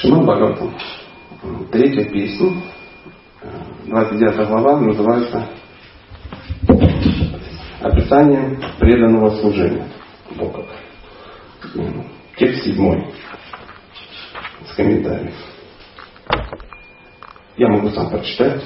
Шримад Бхагаватам. Третья песня, 29 глава, называется «Описание преданного служения Бога». Текст 7. С комментарием. Я могу сам прочитать.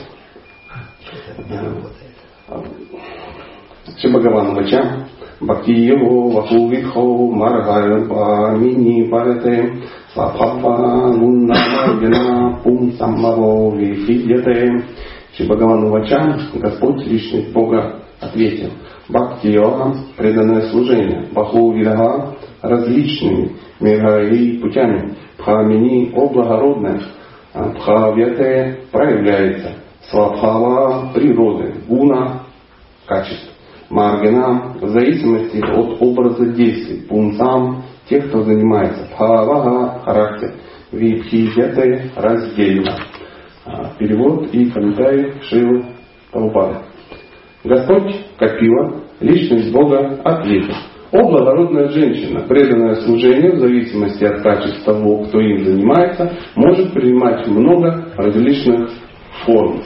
Шри Бхагаван Вача Бхакти Его Ваху Видхо Маргайва Мини Парате Свабхава Гуннамайдина Пум Саммаво Вифидьяте. Шри Бхагаван Вача Господь Личность Бога ответил: Бхакти Йога, преданное служение, Баху Видха, различными мирами путями, Бхамини, о благородное, Бхавьяте проявляется, Свабхава природы, Гуна качество, Маргина в зависимости от образа действий, Пунсам тех, кто занимается, Бхавага характер, Випхидьяте раздельно. Перевод и комментарий Шрилы Прабхупады. Господь Капила, личность Бога, ответил: о благородная женщина, преданное служение в зависимости от качества того, кто им занимается, может принимать много различных форм.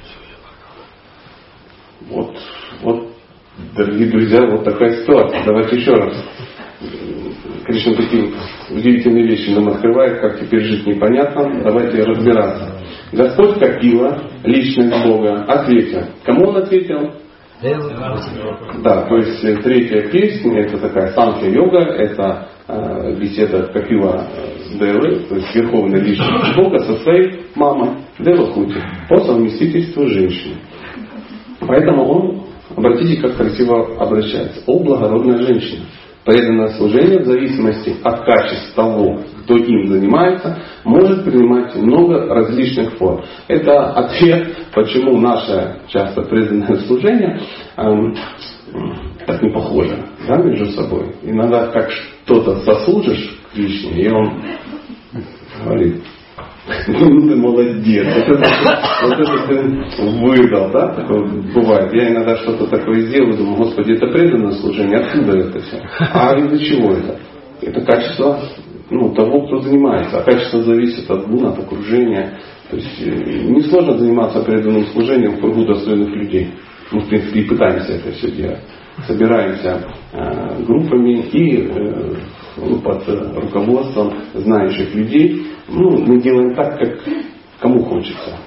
Вот, дорогие друзья, вот такая ситуация. Давайте еще раз. Кришна такие удивительные вещи нам открывает, как теперь жить непонятно. Давайте разбираться. Господь Капила, личность Бога, ответил. Кому он ответил? Да, то есть третья песня, это такая санкхья-йога, это беседа Капила с Девой, то есть верховная личность Бога со своей мамой Девахути по совместительству женщины. Поэтому он, обратите, как красиво обращается: о благородная женщина, преданное служение в зависимости от качества того, кто им занимается, может принимать много различных форм. Это ответ, почему наше часто преданное служение так не похоже, да, между собой. Иногда как что-то сослужишь к Кришне, и он говорит: ну ты молодец, вот это ты выдал, да, такое бывает. Я иногда что-то такое сделаю, думаю: Господи, это преданное служение, откуда это все? А из-за чего это? Это качество того, кто занимается. А качество зависит от гуна, от окружения. То есть несложно заниматься преданным служением в кругу достойных людей. Мы, в принципе, и пытаемся это все делать. Собираемся группами и под руководством знающих людей. Мы делаем так, как кому хочется.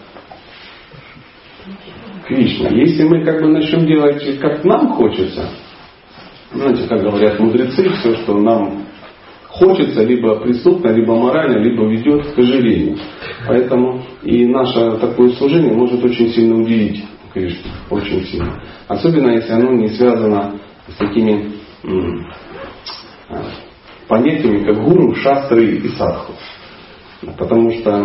Кришна. Если мы начнем делать, как нам хочется, знаете, как говорят мудрецы, все, что нам хочется, либо преступно, либо морально, либо ведет к ожирению. Поэтому и наше такое служение может очень сильно удивить Кришну. Очень сильно. Особенно, если оно не связано с такими понятиями, как гуру, шастры и садху. Потому что,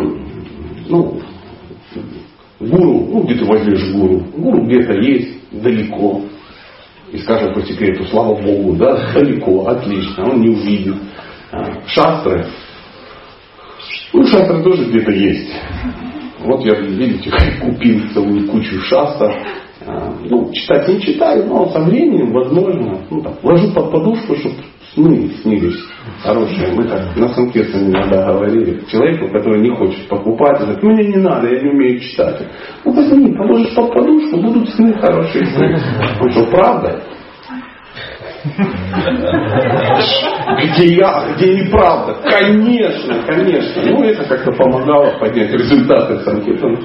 гуру, где ты возьмешь гуру? Гуру где-то есть, далеко. И скажем по секрету: слава Богу, да, далеко, отлично, он не увидит. Шастры. Шастры тоже где-то есть. Вот я, видите, купил целую кучу шастр. Читать не читаю, но со временем, возможно, ложу под подушку, чтобы сны снились хорошие. Мы так на Санкиртане иногда говорили человеку, который не хочет покупать, говорит: мне не надо, я не умею читать. Возьми, положишь под подушку, будут сны хорошие сны. Ну что, правда? Где неправда? Конечно. Это как-то помогало поднять результаты Санкиртана.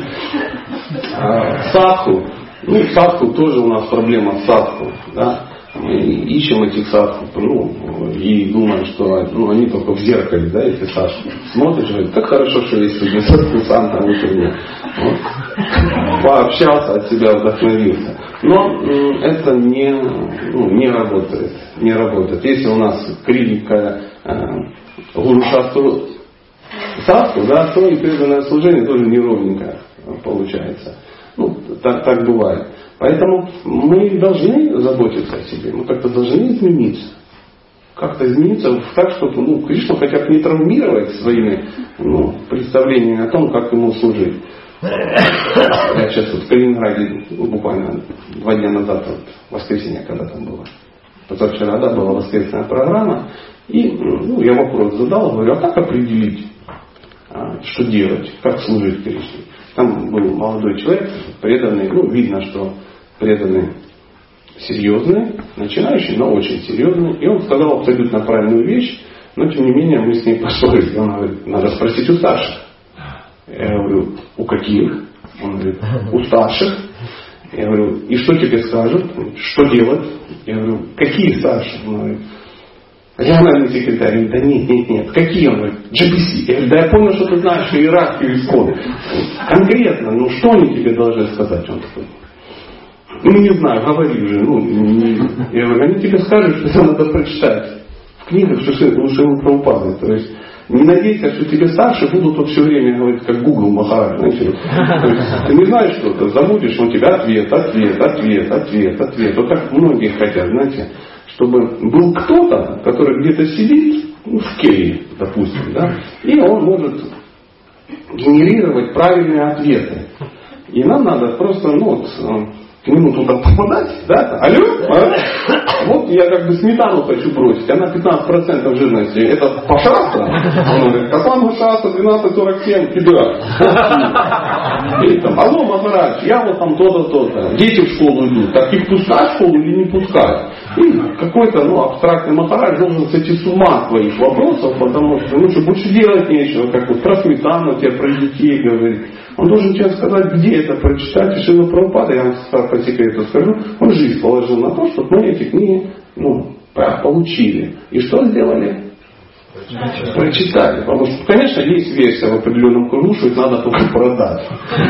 Садху. Садху тоже у нас проблема с садху. Да? Мы ищем этих садху, и думаем, что они только в зеркале, да, эти садху. Смотришь, говорит: как хорошо, что есть сегодня садху сам на утренне. Пообщался, от себя вдохновился. Но это не работает. Не работает. Если у нас клиника гуру шастру садху, да, то и преданное служение тоже неровненько получается. Так бывает. Поэтому мы должны заботиться о себе. Мы как-то должны измениться. Как-то измениться так, чтобы Кришну хотя бы не травмировать своими представлениями о том, как ему служить. Я сейчас в Калининграде буквально 2 дня назад, воскресенье, когда там было. Позавчера, была воскресная программа. И я вопрос задал, говорю: а как определить, что делать, как служить Кришне. Там был молодой человек, преданный, видно, что преданный серьезный, начинающий, но очень серьезный. И он сказал абсолютно правильную вещь, но тем не менее мы с ним поссорились. Он говорит, надо спросить у старших. Я говорю, у каких? Он говорит, у старших. Я говорю, и что тебе скажут? Что делать? Я говорю, какие старшие? Он говорит, региональный секретарь. Я говорю, да нет. Какие? Он говорит, GBC. Я говорю, да я понял, что ты знаешь иерархию ИСККОН. Конкретно, что они тебе должны сказать? Он такой, не знаю, говори уже. Я говорю, они тебе скажут, что это надо прочитать в книгах Шрилы Прабхупады. То есть не надейся, что тебе старше будут все время говорить, как Google Махарадж. Ты не знаешь что-то, забудешь, он тебе ответ. Вот так многие хотят, знаете, чтобы был кто-то, который где-то сидит, в келье, допустим, да, и он может генерировать правильные ответы. И нам надо просто, к нему туда попадать, да? Алло? Вот я как бы сметану хочу бросить, она 15% жирности. Это пожалуйста? Он говорит, Каслан Гушаса 1247, кидаю. Или там, алло, Махарадж, я вот там то-то. Дети в школу идут, так их пускать в школу или не пускать? И какой-то, абстрактный Махарадж должен сойти с ума от твоих вопросов, потому что больше делать нечего, как вот про сметану тебе, про детей говорит. Он должен тебе сказать, где это прочитать. И Шрила Прабхупада, я вам по секрету скажу, он жизнь положил на то, чтобы мы эти книги получили. И что сделали? Прочитали. Потому что, конечно, есть версия в определенном кругу, что их надо только продать.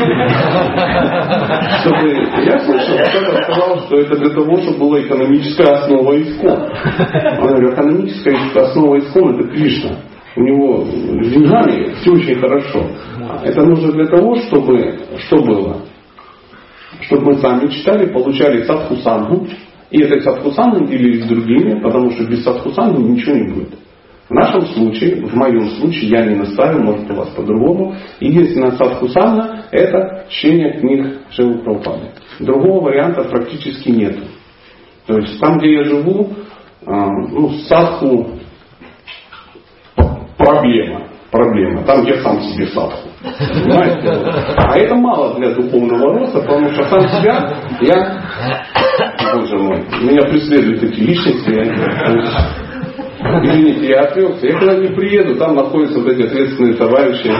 Я слышал, кто-то сказал, что это для того, чтобы была экономическая основа ИСККОН. Он говорит, экономическая основа ИСККОн это Кришна. У него с деньгами все очень хорошо. Это нужно для того, чтобы что было? Чтобы мы сами читали, получали садхусангу, и этой садхусангой делились с другими, потому что без садхусанги ничего не будет. В нашем случае, в моем случае, я не настаиваю, может у вас по-другому, единственная садхусанга – это чтение книг Шрилы Прабхупады. Другого варианта практически нет. То есть там, где я живу, садху проблема. Там, где сам себе садху. Понимаете? А это мало для духовного роста, потому что сам себя Боже мой, меня преследуют эти личности. Извините, я отвлекся. Я когда не приеду, там находятся вот эти ответственные товарищи.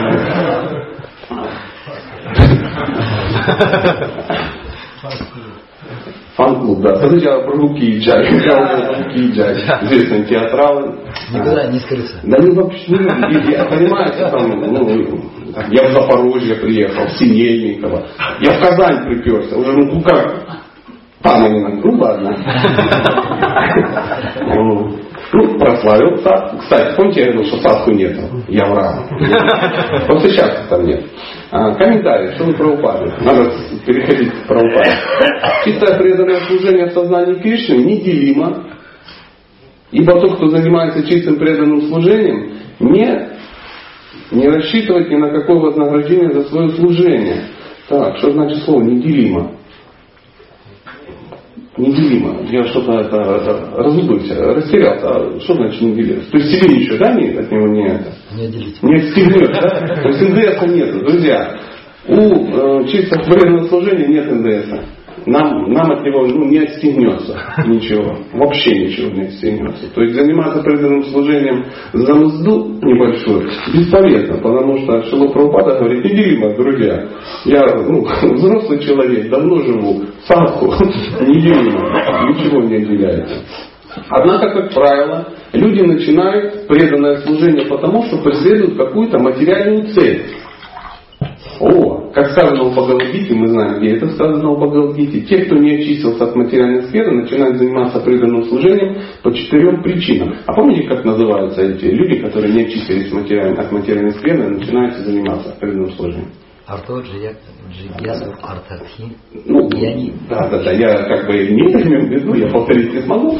Фан-клуб, да. Подожди, я про Руки и Джай. Известные театралы. Никуда не скрыться. Да не вообще. Понимаете, там, я в Запорожье приехал, в Синельниково. Я в Казань приперся. Уже, как? Там именно. Ладно. Прославил садху. Кстати, помните, я говорил, что садху нету? Я врал. Просто сейчас там нет. Комментарий, что вы Прабхупады. Надо переходить к Прабхупаде. Чистое преданное служение в сознании Кришны неделимо. Ибо тот, кто занимается чистым преданным служением, не рассчитывает ни на какое вознаграждение за свое служение. Так, что значит слово неделимо? Неделимо. Я что-то разубился, растерялся. Что значит неделимо? То есть себе ничего, да, от него не отстегнет, да? То есть НДСа нет, друзья. У чистого преданного служения нет НДСа. Нам от него не отстегнется ничего. Вообще ничего не отстегнется. То есть заниматься преданным служением за мзду небольшой бесполезно, потому что Шрила Прабхупада говорит, неделимо, друзья. Я взрослый человек, давно живу, садху, неделимо, ничего не отделяется. Однако, как правило, люди начинают преданное служение потому, что преследуют какую-то материальную цель. Как сказано в Бхагавад-гите, мы знаем, где это сказано в Бхагавад-гите, те, кто не очистился от материальной сферы, начинают заниматься преданным служением по 4 причинам. А помните, как называются эти люди, которые не очистились от материальной сферы, начинают заниматься преданным служением? Арто, Джигьясу, Артархи. Да, я как бы не имею в виду, я повторить не смогу.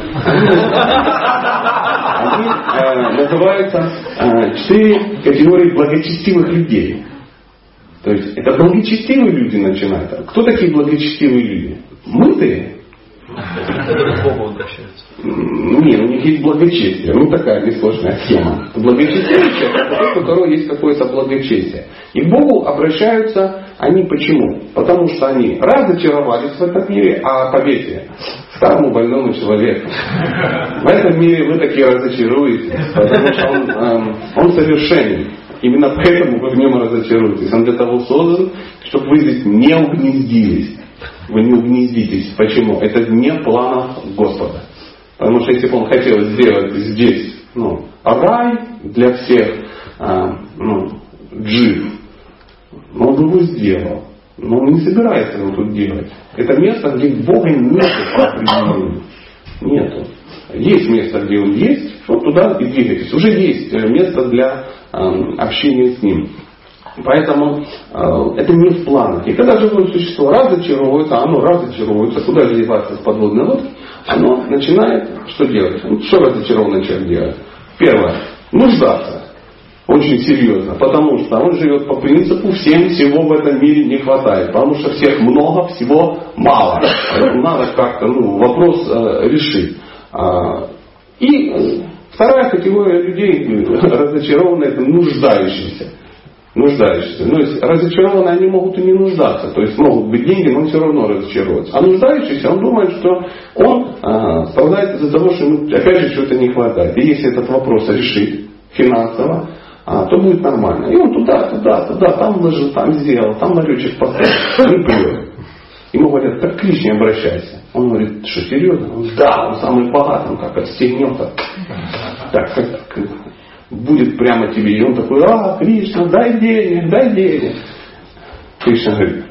Они называются 4 категории благочестивых людей. То есть это благочестивые люди начинают. Кто такие благочестивые люди? Мытые? Которые к Богу обращаются. Не, у них есть благочестие. Ну, такая несложная схема. Благочестивый человек — это тот, у которого есть какое-то благочестие. И к Богу обращаются они почему? Потому что они разочаровались в этом мире, а поверьте, старому больному человеку, в этом мире вы таки разочаруетесь, потому что он совершенен. Именно поэтому вы в нем разочаруетесь. Он для того создан, чтобы вы здесь не угнездились. Вы не угнездитесь. Почему? Это не планов Господа. Потому что если бы он хотел сделать здесь рай для всех джив, он бы его сделал. Но он не собирается его тут делать. Это место, где Бога нет по определению. Нету. Есть место, где он есть, вот туда и двигайтесь. Уже есть место для общения с ним. Поэтому это не в планах. И когда живое существо разочаровывается, оно разочаровывается, куда же деваться с подводной лодки, оно начинает что делать? Что разочарованный человек делает? Первое. Нуждаться. Очень серьезно. Потому что он живет по принципу всем всего в этом мире не хватает. Потому что всех много, всего мало. Надо как-то вопрос решить. И вторая категория людей разочарованные — это нуждающиеся. Нуждающиеся. То есть разочарованные они могут и не нуждаться. То есть могут быть деньги, но все равно разочаровываются. А нуждающийся, он думает, что он страдает из-за того, что ему опять же чего-то не хватает. И если этот вопрос решить финансово, то будет нормально. И он туда, там вложил, там сделал, там ларечек поставил, и плюет. Ему говорят: так к Кришне обращайся. Он говорит: что, серьезно? Он: да, он самый богатый, он как отстегнет. Так, как будет прямо тебе. И он такой: Кришна, дай денег. Кришна говорит: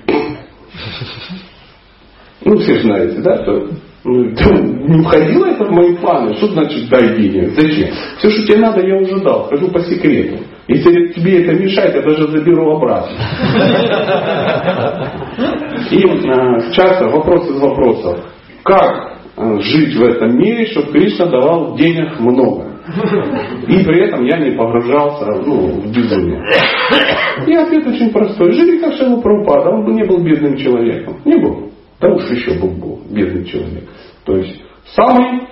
все же знаете, да, что не входило это в мои планы. Что значит дай денег? Зачем? Все, что тебе надо, я уже дал. Скажу по секрету. Если тебе это мешает, я даже заберу обратно. И часто вопрос из вопросов: как жить в этом мире, чтобы Кришна давал денег много? И при этом я не погружался в безумие. И ответ очень простой. Живи как Шрила Прабхупада. Он бы не был бедным человеком. Не был. Да уж еще был бедный человек. То есть самый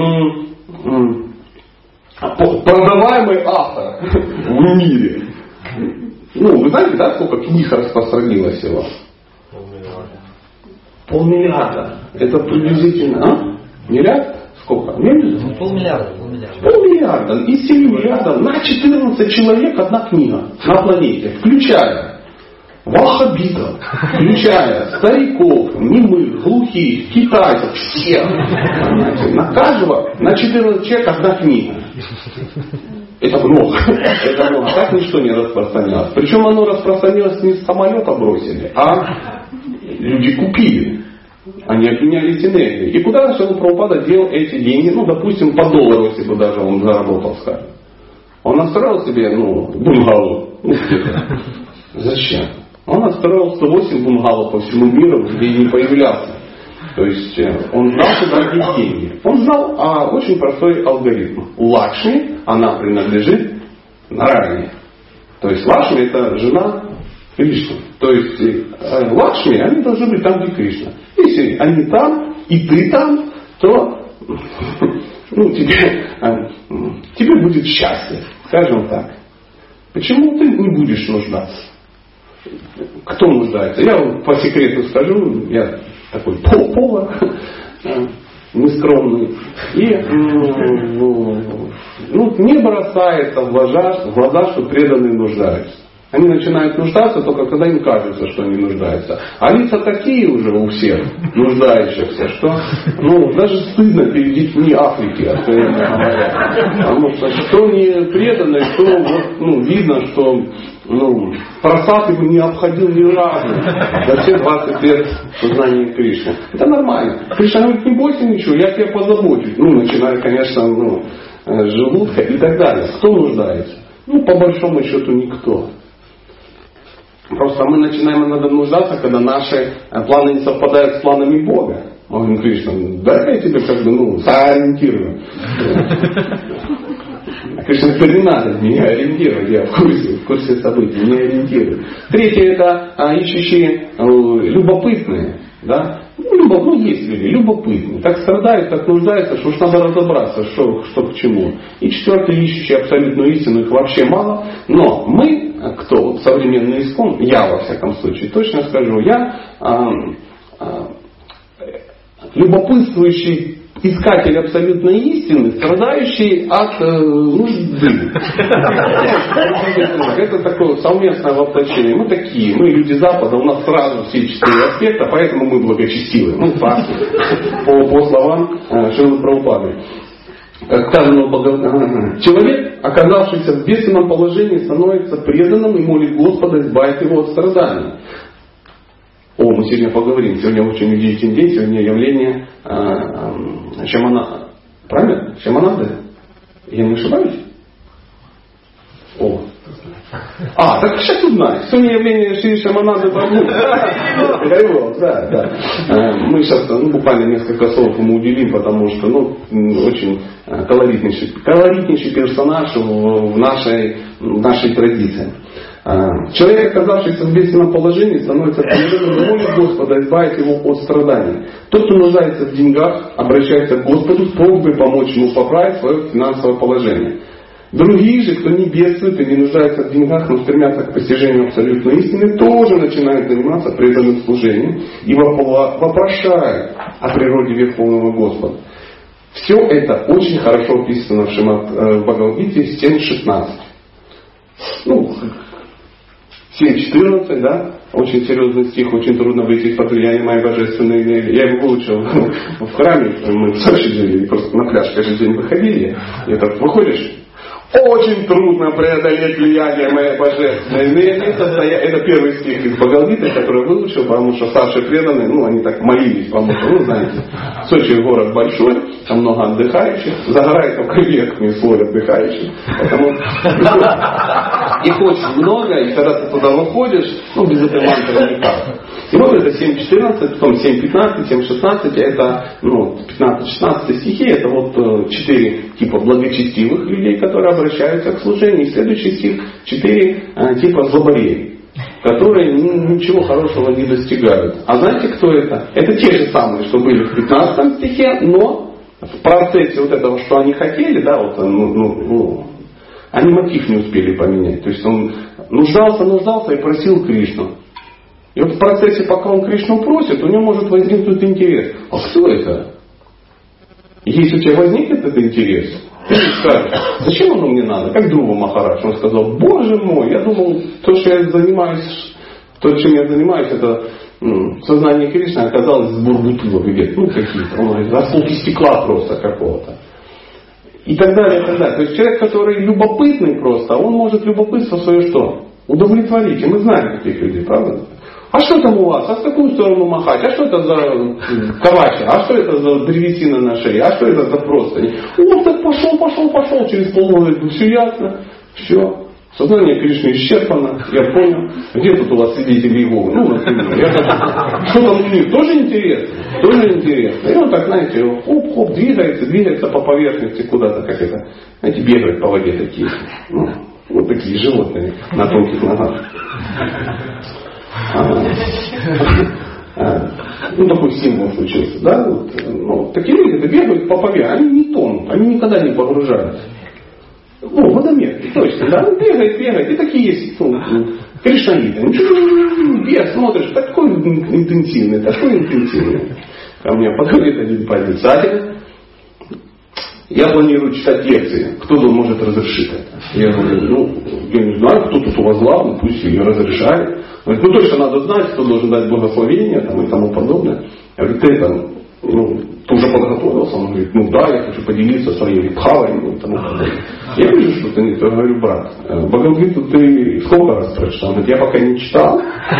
продаваемый автор в мире. Вы знаете, да, сколько книг распространилось его? 500 миллиарда. Это приблизительно, Миллиард? Сколько? Полмиллиарда. Полмиллиарда. Из 7 миллиардов на 14 человек одна книга на планете. Включая ваххабитов, включая стариков, немых, глухих, китайцев, всех. На каждого, на 14 человек одна книга. Это много. Это много. Так ничто не распространялось. Причем оно распространилось не с самолета бросили, а люди купили. Они обменялись энергией. И куда Шрила Прабхупада дел эти деньги? Допустим, по доллару, если бы даже он заработал, скажем. Он настроил себе, бунгало. Зачем? Он отстроил 108 бунгало по всему миру, где не появлялся. То есть он знал, куда деть деньги. Он знал очень простой алгоритм. Лакшми, она принадлежит Нараяне. То есть Лакшми — это жена Кришны. То есть Лакшми, они должны быть там, где Кришна. Если они там, и ты там, то тебе будет счастье. Скажем так. Почему ты не будешь нуждаться? Кто нуждается? Я вам по секрету скажу, я такой повар, нескромный. И не бросается в глаза, что преданные нуждаются. Они начинают нуждаться только когда им кажется, что они нуждаются. А лица такие уже у всех нуждающихся, что даже стыдно перед детьми Африки, откровенно говоря. Потому что кто не преданный, то видно, что просад его не обходил ни разу за все 20 лет сознания Кришны. Это нормально. Кришна говорит: не бойся ничего, я тебя позабочусь. Начиная, конечно, с желудка и так далее. Кто нуждается? По большому счету никто. Просто мы начинаем иногда нуждаться, когда наши планы не совпадают с планами Бога. Он говорит: Кришна, дай я тебе соориентирую. Кришна говорит: не надо меня ориентировать, я в курсе событий, не ориентирую. Третье — это ищущие любопытные. Да? есть люди, любопытные. Так страдают, так нуждаются, что уж надо разобраться, что к чему. И четвертый, ищущий абсолютную истину, их вообще мало. Но мы, кто вот современный искон, я во всяком случае, точно скажу, я любопытствующий искатель абсолютной истины, страдающий от нужды. Это такое совместное воплощение. Мы такие, мы люди Запада, у нас сразу все 4 аспекта, поэтому мы благочестивы. По словам Шрилы Прабхупады. Как сказано, человек, оказавшийся в бедственном положении, становится преданным и молит Господа избавить его от страданий. Мы сегодня поговорим. Сегодня очень удивительный день. Сегодня явление правильно? Шаманады? Я не ошибаюсь? Так сейчас узнаем. Сегодня явление Шри Шаманады Прабху. Да. Мы сейчас буквально несколько слов ему уделим, потому что очень колоритнейший персонаж в нашей традиции. Человек, оказавшийся в бедственном положении, становится преданным и молит Господа избавить его от страданий. Тот, кто нуждается в деньгах, обращается к Господу с просьбой помочь ему поправить свое финансовое положение. Другие же, кто не бедствует и не нуждается в деньгах, но стремятся к постижению абсолютной истины, тоже начинают заниматься преданным служением и вопрошают о природе Верховного Господа. Все это очень хорошо описано в Бхагавад-гите 7.16. 7.14, да? Очень серьезный стих, очень трудно выйти из-под влияния моей божественной энергии. Я его выучил в храме, мы в Сочи жили, просто на пляж каждый день выходили. И так выходишь, очень трудно преодолеть влияние моей божественной энергии. Это первый стих из Бхагавад-гиты, который я выучил, потому что старшие преданные, они так молились, потому что, знаете, Сочи город большой, там много отдыхающих, загорает только верхний слой отдыхающих. Поэтому их очень много, и когда ты туда выходишь, без этой мантры никак. И это 7.14, потом 7.15, 7.16, это 15-16 стихи, это 4 типа благочестивых людей, которые обращаются к служению. И следующий стих 4 типа злобарей, которые ничего хорошего не достигают. А знаете, кто это? Это те же самые, что были в 15 стихе, но в процессе этого, что они хотели, они мотив не успели поменять. То есть он нуждался и просил Кришну. И в процессе, пока он Кришну просит, у него может возникнуть интерес. А кто это? Если у тебя возникнет этот интерес, ты скажешь, зачем оно мне надо? Как Друва Махарадж. Он сказал, Боже мой, я думал, то, чем я занимаюсь, это сознание Кришны оказалось с бурбутылов где-то. Какие-то. Осколки стекла просто какого-то. И так далее, и так далее. То есть человек, который любопытный просто, он может любопытство свое что? Удовлетворить. И мы знаем таких людей, правда? А что там у вас? А в какую сторону махать? А что это за кавача? А что это за древесина на шее? А что это за простыни? Так пошел, через полгода все ясно. Все. Сознание Кришны исчерпано, я понял. Где тут у вас свидетели Иеговы? Например. Что там у них? Тоже интересно. И он так, знаете, хоп-хоп, двигается по поверхности куда-то, как это, знаете, бегают по воде такие. Вот такие животные на тонких ногах. Такой символ случился, да? Такие люди бегают по поверхности, они не тонут, они никогда не погружаются. Водомерки, точно, да? Он бегает, и такие есть, кришнаиты. Бег, смотришь, такой интенсивный. Ко мне подходит один парень, я планирую читать лекции. Кто может разрешить это? Я говорю, я не знаю, кто тут у вас главный, пусть ее разрешает. Говорит, точно надо знать, кто должен дать благословение и тому подобное. Я говорю, ты уже подготовился? Он говорит, да, я хочу поделиться своей бхавой и тому подобное. Я вижу, что ты не. Я говорю, брат, Бхагавад-гиту ты сколько раз прочитал? Он говорит, я пока не читал.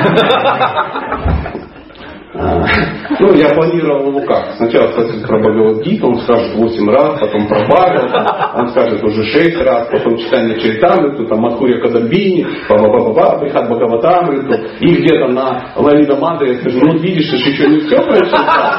Я планировал его как? Сначала спросить про Бхагавад-гиту, он скажет 8 раз, потом про Бхагавата, он скажет уже 6 раз, потом читание Чаритамриту, там Мадхурья Кадамбини, Брихат Бхагаватамриту, и где-то на Лалита Мантре я скажу, видишь, ты еще не все прочитал.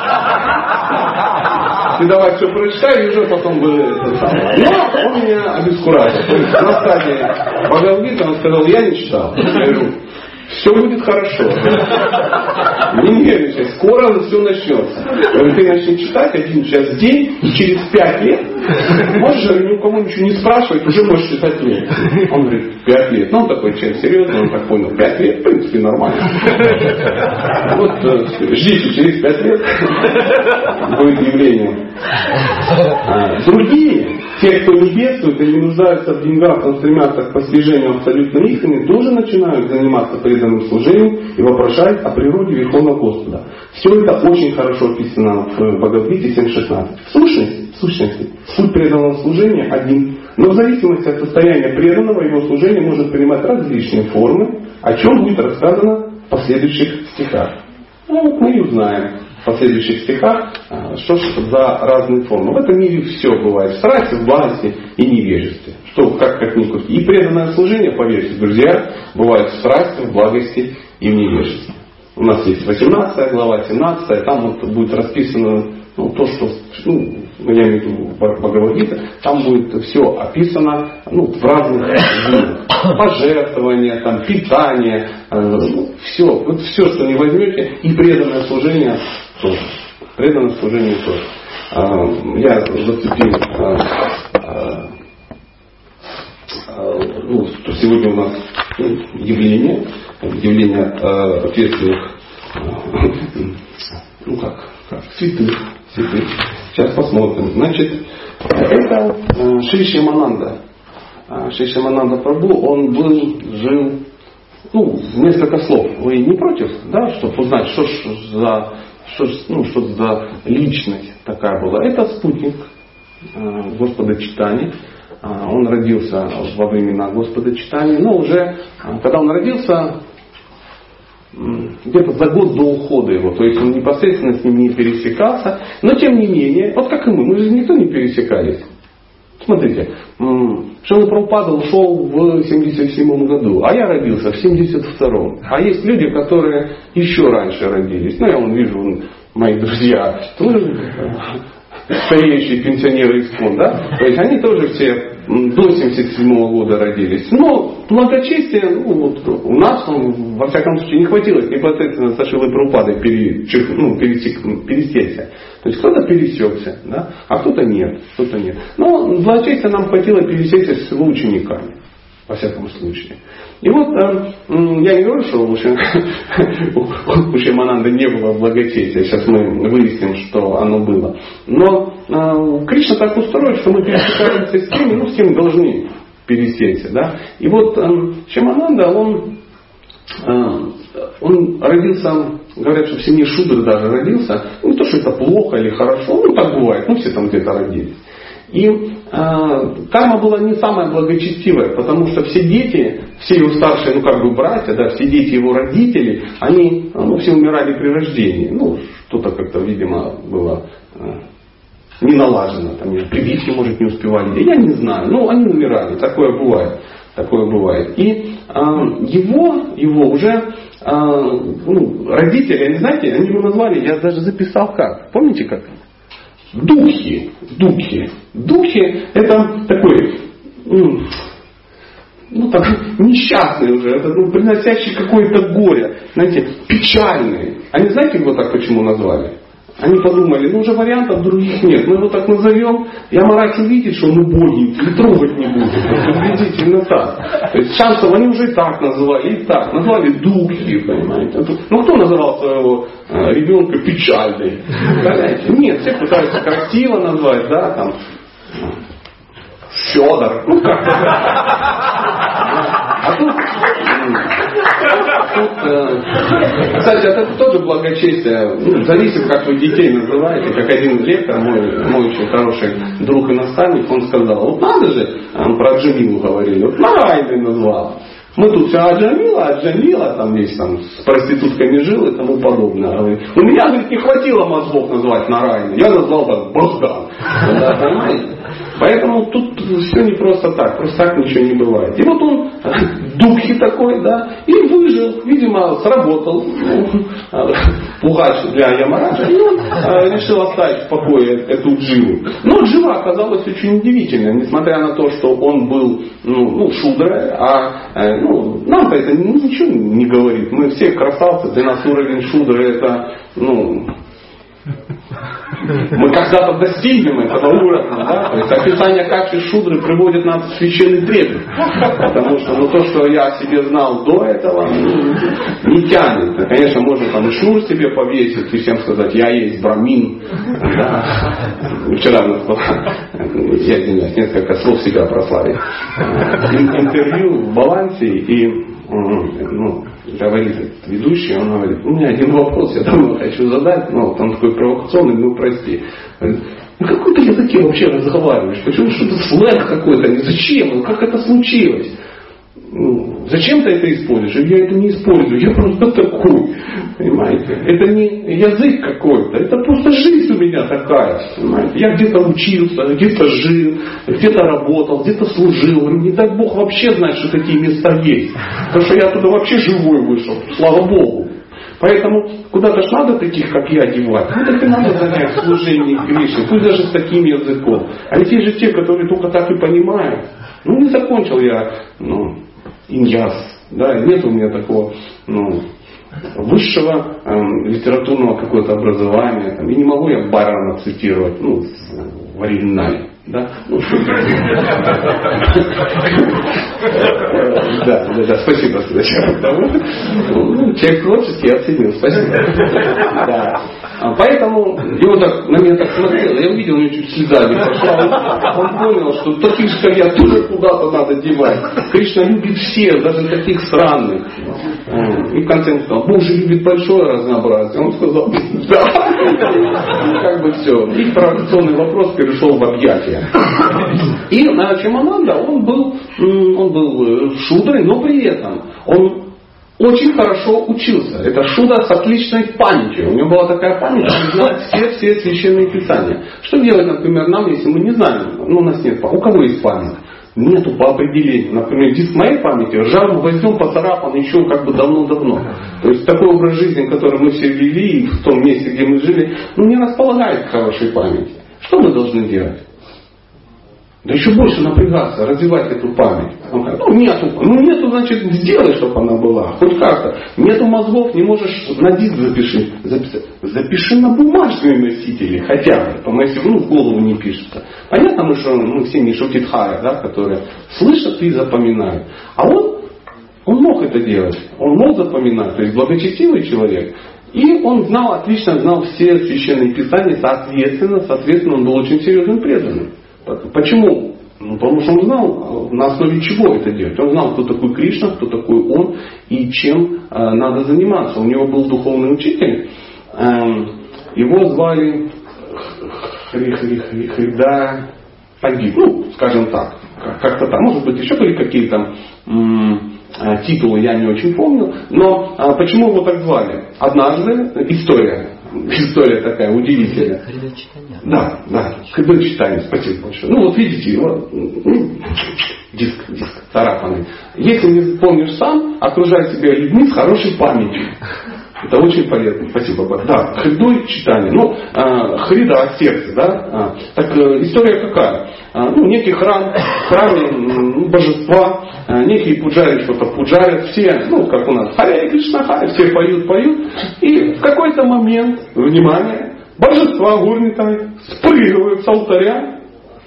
Ты давай все прочитай, и уже потом будет это самое. Но он меня обескуражил. То есть на стадии Бхагавад-гиты он сказал, я не читал. Я говорю, все будет хорошо. Не нервничай, скоро все начнется. Ты начни читать 1 час в день, и через 5 лет можешь ни у кого ничего не спрашивать, уже можешь читать лет. Он говорит, 5 лет. Ну, он такой человек серьезный, он так понял, 5 лет, в принципе, нормально. Вот ждите, через 5 лет будет явление. Другие, те, кто не бедствует и не нуждаются в деньгах, но стремятся к постижению абсолютной истины, тоже начинают заниматься преданным служением и вопрошать о природе Верховного Господа. Все это очень хорошо описано в Бхагавад-гите 7.16. В сущности, суть преданного служения один, но в зависимости от состояния преданного его служение может принимать различные формы, о чем будет рассказано в последующих стихах. Ну, вот мы и узнаем в последующих стихах, что за разные формы. В этом мире все бывает. В страсти, в благости и невежестве. Что, как ни крути. И преданное служение, поверьте, друзья, бывает в страсти, в благости и в невежестве. У нас есть 18 глава, 17, там вот будет расписано то, что, я имею в виду Бхагавад-гита, там будет все описано в разных видах. Пожертвования, там, питание, все. Вот все, что не возьмете, и преданное служение тоже. Преданное служение тоже. Я зацепил, что сегодня у нас явление ответственных, святых. Сейчас посмотрим. Значит, это Шри Шьямананда. Шри Шьямананда Прабху, он жил, несколько слов. Вы не против, да, чтобы узнать, что за личность такая была? Это спутник Господа Чайтаньи. Он родился во времена Господа Чайтаньи, но уже, когда он родился, где-то за год до ухода его, то есть он непосредственно с ним не пересекался, но тем не менее, вот как и мы же никто не пересекались. Смотрите, Шрила Прабхупада ушел в 77 году, а я родился в 72-м. А есть люди, которые еще раньше родились. Я вижу, мои друзья, тоже стареющие пенсионеры ИСККОН, да? То есть они тоже все до 77 года родились. Но благочестие, у нас, во всяком случае, не хватило непосредственно со Шрилой Прабхупадой пересечься. То есть кто-то пересекся, да? А кто-то нет. Но благочестие нам хватило пересечься с его учениками. Во всяком случае. И вот я не говорю, что у Шьямананды не было благочестия. Сейчас мы выясним, что оно было. Но Кришна так устроен, что мы пересекаемся с теми, с кем должны пересечься. Да? И вот Шьямананда, он родился, говорят, что в семье Шудры даже родился. Не то, что это плохо или хорошо, так бывает, все там где-то родились. И карма была не самая благочестивая, потому что все дети, все его старшие, братья, да, все дети его родителей, они все умирали при рождении. Что-то как-то, видимо, было не налажено. Там, прививки, может, не успевали. Я не знаю. Они умирали. Такое бывает. И его уже родители, они, знаете, они его назвали, я даже записал как. Помните как? Духи. Духи это такой, несчастный уже, это приносящий какое-то горе, знаете, печальный. Они знаете его так почему назвали? Они подумали, уже вариантов других нет. Мы его так назовем, и Амарач увидит, что мы боги, и трогать не будем. Приблизительно так. То есть шансов они уже и так называли, и так. Назвали духи, понимаете. Кто называл своего ребенка печальной? Нет, все пытаются красиво назвать, да, там. Федор. Кстати, это тоже благочестие. Зависит, как вы детей называете. Как один лектор, мой очень хороший друг и наставник, он сказал, надо же, про Джамилу говорили, Нарайной назвал. Мы тут все Аджамила, там есть с проститутками жил и тому подобное. У меня, говорит, не хватило мозгов назвать Нарайной. Я назвал так Богдан. Понимаете? Поэтому тут все не просто так ничего не бывает. И вот он духи такой, да, и выжил, видимо, сработал пугач для Ямараджа, и он решил оставить в покое эту дживу. Но джива оказалась очень удивительной, несмотря на то, что он был шудра, нам-то это ничего не говорит. Мы все красавцы, для нас уровень шудры это, мы когда-то достигнем этого уровня, да? То есть описание качеств шудры приводит нас в священный трепет. Потому что то, что я о себе знал до этого, не тянет. Конечно, можно там и шнур себе повесить и всем сказать, я есть брамин. Да? Вчера у нас было, я извиняюсь, несколько слов себя прославить. Интервью в Балансе и говорит этот ведущий, он говорит, у меня один вопрос, я давно хочу задать, но он такой провокационный, прости. Говорит, какой ты языке вообще разговариваешь? Почему что-то сленг какой-то? Зачем? Как это случилось? Зачем ты это используешь? Я это не использую, я просто такой. Понимаете? Это не язык какой-то, это просто жизнь у меня такая. Понимаете? Я где-то учился, где-то жил, где-то работал, где-то служил. Не дай Бог вообще знать, что такие места есть. Потому что я туда вообще живой вышел, слава Богу. Поэтому куда-то ж надо таких, как я, девать. Так и надо занять служение Кришне, пусть даже с таким языком. А ведь есть же те, которые только так и понимают. Не закончил я, иньяс, да, нет у меня такого, высшего литературного какого-то образования. И не могу я Байрона цитировать, в оригинале. Да? Да, спасибо, человек творческий, я оценил, спасибо. Да. Поэтому его так, на меня так смотрел, я увидел, у него чуть слезами пошла. Он понял, что таких же, как я, тоже куда-то надо девать. Кришна любит всех, даже таких странных. И в конце он сказал, Бог же любит большое разнообразие. Он сказал, да. Как бы все. И провокационный вопрос перешел в объятия. И Чамананда, он был шудрой, но при этом он очень хорошо учился. Это шудра с отличной памятью. У него была такая память, что он знает все священные писания. Что делать, например, нам, если мы не знаем? У нас нет памяти. У кого есть память? Нету по определению. Например, диск моей памяти ржавым гвоздем поцарапан еще давно-давно. То есть такой образ жизни, который мы все вели в том месте, где мы жили, не располагает к хорошей памяти. Что мы должны делать? Да еще больше напрягаться, развивать эту память. Он говорит, нету, значит, сделай, чтобы она была. Хоть как-то. Нету мозгов, не можешь на диск записать. Запиши на бумажные носители хотя бы. Потому что в голову не пишется. Понятно, что все не шутитхая, да, которые слышат и запоминают. А он мог это делать. Он мог запоминать. То есть благочестивый человек. И он отлично знал все священные писания, соответственно, он был очень серьезным преданным. Почему? Потому что он знал, на основе чего это делать. Он знал, кто такой Кришна, кто такой он и чем надо заниматься. У него был духовный учитель. Его звали Хрида Пандит. Скажем так. Как-то там. Может быть, еще были какие-то титулы, я не очень помню. Но почему его так звали? Однажды история такая удивительная. Да, Хридочитание, спасибо большое. Видите, его диск царапанный. Если не помнишь сам, окружай себя людьми с хорошей памятью. Это очень полезно. Спасибо. Да, Хридой читание. Хрида от сердца, да. Так история какая? Некий храм, в храме божества, некие пуджари что-то пуджарят, все, как у нас, Харе Кришна, Харе, все поют. И в какой-то момент, внимание, божества Гурнитай спрыгивают с алтаря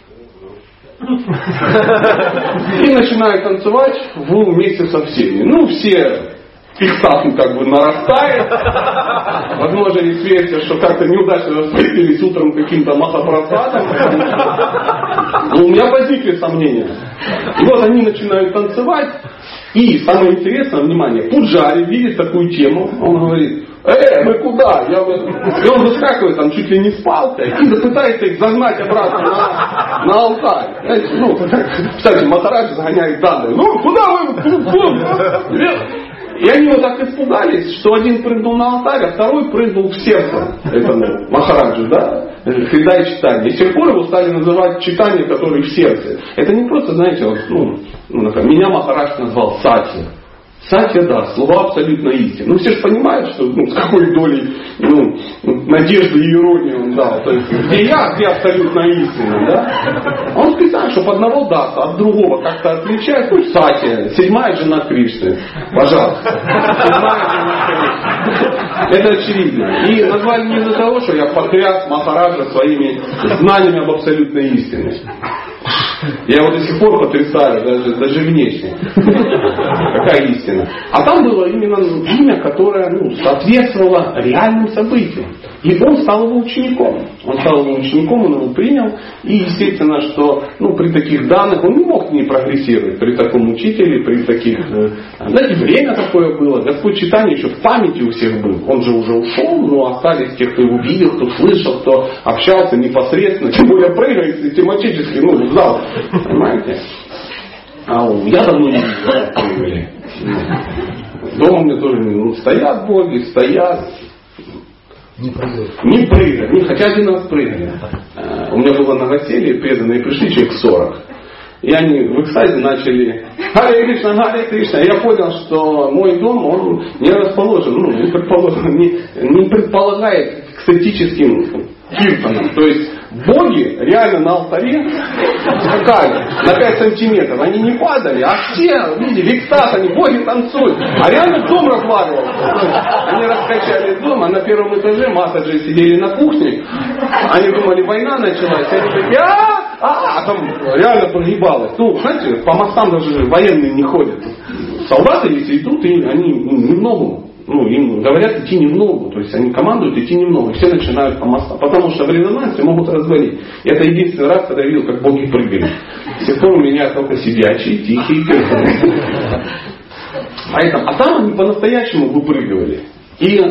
и начинают танцевать вместе со всеми. Все экстаз нарастает. Возможно, есть версия, что как-то неудачно распределились утром каким-то махапрасадом. Но у меня возникли сомнения. И они начинают танцевать. И самое интересное, внимание, пуджари видит такую тему. Он говорит, мы куда? И он выскакивает чуть ли не с палкой и пытается их загнать обратно на алтарь. Кстати, Махарадж загоняет данные. Куда вы? И они вот так испугались, что один прыгнул на алтарь, а второй прыгнул в сердце этому Махараджу, да? Хридай читание. И с тех пор его стали называть читание, которое в сердце. Это не просто, знаете, вот, например, меня Махарадж назвал Сати. Сатья, да, слова абсолютно истины. Все же понимают, что с какой долей надежды и иронии он дал. То есть, где я, где абсолютно истина, да? Он специально, чтобы одного даст, от другого как-то отличать. Сатья, 7-я жена Кришны. Пожалуйста. 7-я жена Кришны. Это очевидно. И назвали не из-за того, что я потряс Махараджа своими знаниями об абсолютной истине. Я его до сих пор потрясаю, даже внешне. Какая истина. А там было именно имя, которое соответствовало реальным событиям. И он стал его учеником. Он его принял. И естественно, что при таких данных он не мог не прогрессировать. При таком учителе, при таких... Знаете, время такое было. Господь читание еще в памяти у всех был. Он же уже ушел, но остались те, кто его видел, кто слышал, кто общался непосредственно. Тем более прыгает тематически, в зал. Понимаете? Я давно не видел, прыгали. Дома у меня тоже стоят боги, стоят. Не прыгали. Хотя один раз прыгали. У меня было новоселье, преданные пришли, человек 40. И они в экстазе начали Харе Кришна, Харе Кришна. Я понял, что мой дом, он не расположен, не предполагает к статическим киртанам. То есть боги реально на алтаре скакали на 5 сантиметров. Они не падали, а все видели экстаз, они боги танцуют. А реально дом разваливался. Они раскачали дом, а на первом этаже Матаджи сидели на кухне. Они думали, война началась. Они такие, там реально погибалось. Знаете, по мостам даже военные не ходят. Солдаты, если идут, и они не в ногу. Им говорят идти не в ногу. То есть они командуют идти не в ногу. Все начинают по мостам. Потому что в резонансе могут развалить. И это единственный раз, когда я видел, как боги прыгали. С тех пор у меня только сидячие, тихие крысы. А там они по-настоящему выпрыгивали. И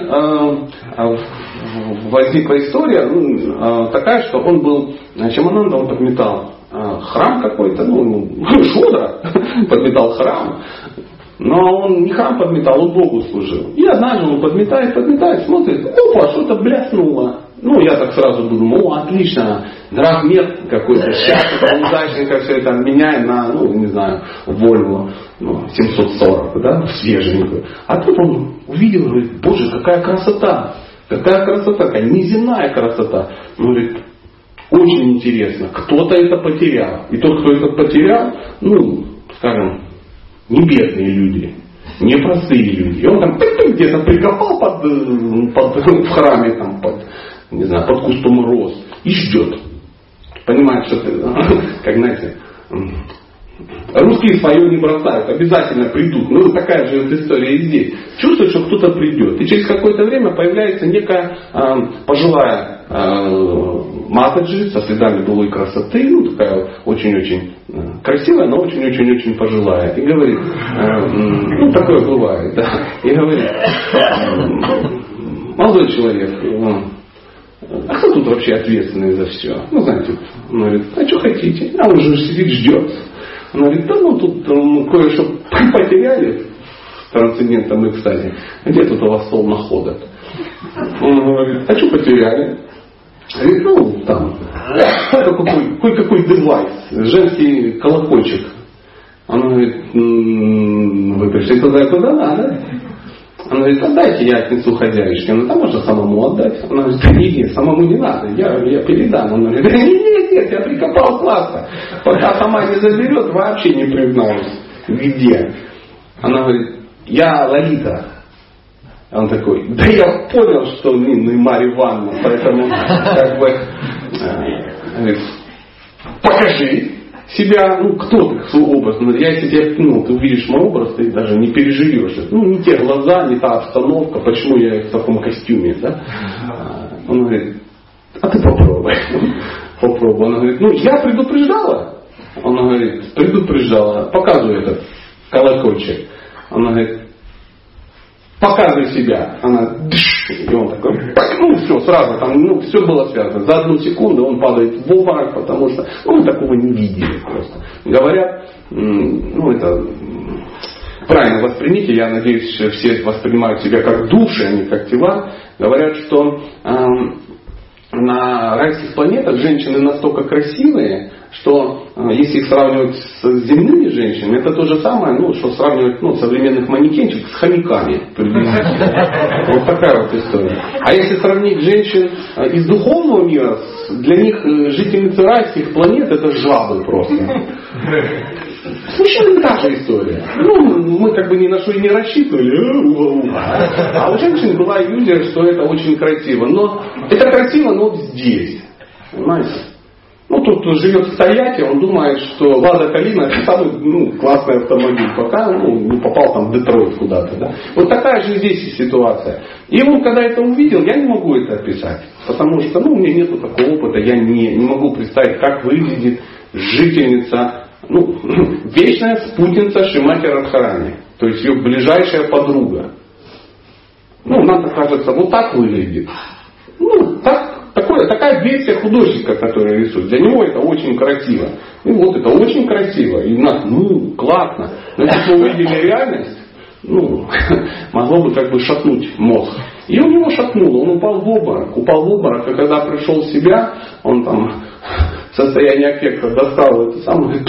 возникла история такая, что он был, Чамананда, он подметал храм какой-то, Шудра подметал храм. Но он не храм подметал, он Богу служил. И однажды он подметает, смотрит, опа, что-то бляснуло. Я так сразу думаю, отлично, размер какой-то, счастье, удачненько все это меняем на, не знаю, Volvo 740, да, свеженькую. А тут он увидел, говорит, боже, какая красота, какая неземная красота. Он говорит, очень интересно, кто-то это потерял. И тот, кто это потерял, скажем, не бедные люди, не простые люди. И он там где-то прикопал в храме, под кустом роз и ждет. Понимаешь, что ты, как знаете, русские свое не бросают, обязательно придут. Такая же история и здесь. Чувствует, что кто-то придет. И через какое-то время появляется некая пожилая Матаджи со следами былой красоты, такая очень-очень красивая, но очень-очень-очень пожилая. И говорит, такое бывает, да. И говорит, молодой человек, а кто тут вообще ответственный за все? Знаете, он говорит, а что хотите? А он же сидит, ждет. Он говорит, тут кое-что потеряли в трансцендентном экстазе. Где тут у вас стол находок? Он говорит, а что потеряли? Говорит, там, какой девайс, женский колокольчик. Он говорит, вы пришли туда, куда надо. Он говорит, отдайте, я отнесу хозяюшке. Там можно самому отдать. Он говорит, нет, самому не надо, я передам. Он говорит, нет, я прикопал классно. Пока сама не заберет, вообще не признаюсь. Где? Она говорит, я Лолита. Он такой, да я понял, что Нина и Марья Ивановна, поэтому говорит, покажи себя, кто ты, свой образ. Если ты увидишь мой образ, ты даже не переживешь. Не те глаза, не та обстановка, почему я в таком костюме, да? Он говорит, а ты попробуй. Попробуй. Он говорит, я предупреждала. Он говорит, предупреждала, показывай этот колокольчик. Он говорит, показывай себя. Она, и он такой, все, сразу, там, все было связано. За 1 секунду он падает в обморок, потому что, мы такого не видели просто. Говорят, это правильно воспримите, я надеюсь, все воспринимают себя как души, а не как тела, говорят, что на райских планетах женщины настолько красивые, что если их сравнивать с земными женщинами, это то же самое, что сравнивать современных манекенчиков с хомяками. Вот такая вот история. А если сравнить женщин из духовного мира, для них жительницы райских планет это жабы просто. С мужчинами та же история. Мы как бы ни на что и не рассчитывали. А у женщин была иллюзия, что это очень красиво. Но это красиво, но вот здесь. Понимаете? Тут живет в Тольятти, он думает, что Лада Калина это самый классный автомобиль, пока не попал там в Детройт куда-то. Да? Вот такая же здесь и ситуация. И он, когда это увидел, я не могу это описать. Потому что у меня нету такого опыта, я не могу представить, как выглядит жительница, вечная спутница Шримати Радхарани. То есть ее ближайшая подруга. Нам кажется, вот так выглядит. Такая версия художника, который рисует. Для него это очень красиво. И вот это очень красиво. И у нас, классно. Но если бы увидели реальность, могло бы как бы шатнуть мозг. И у него шатнуло. Он упал в обморок. И когда пришел в себя, он там в состоянии аффекта достал это самое,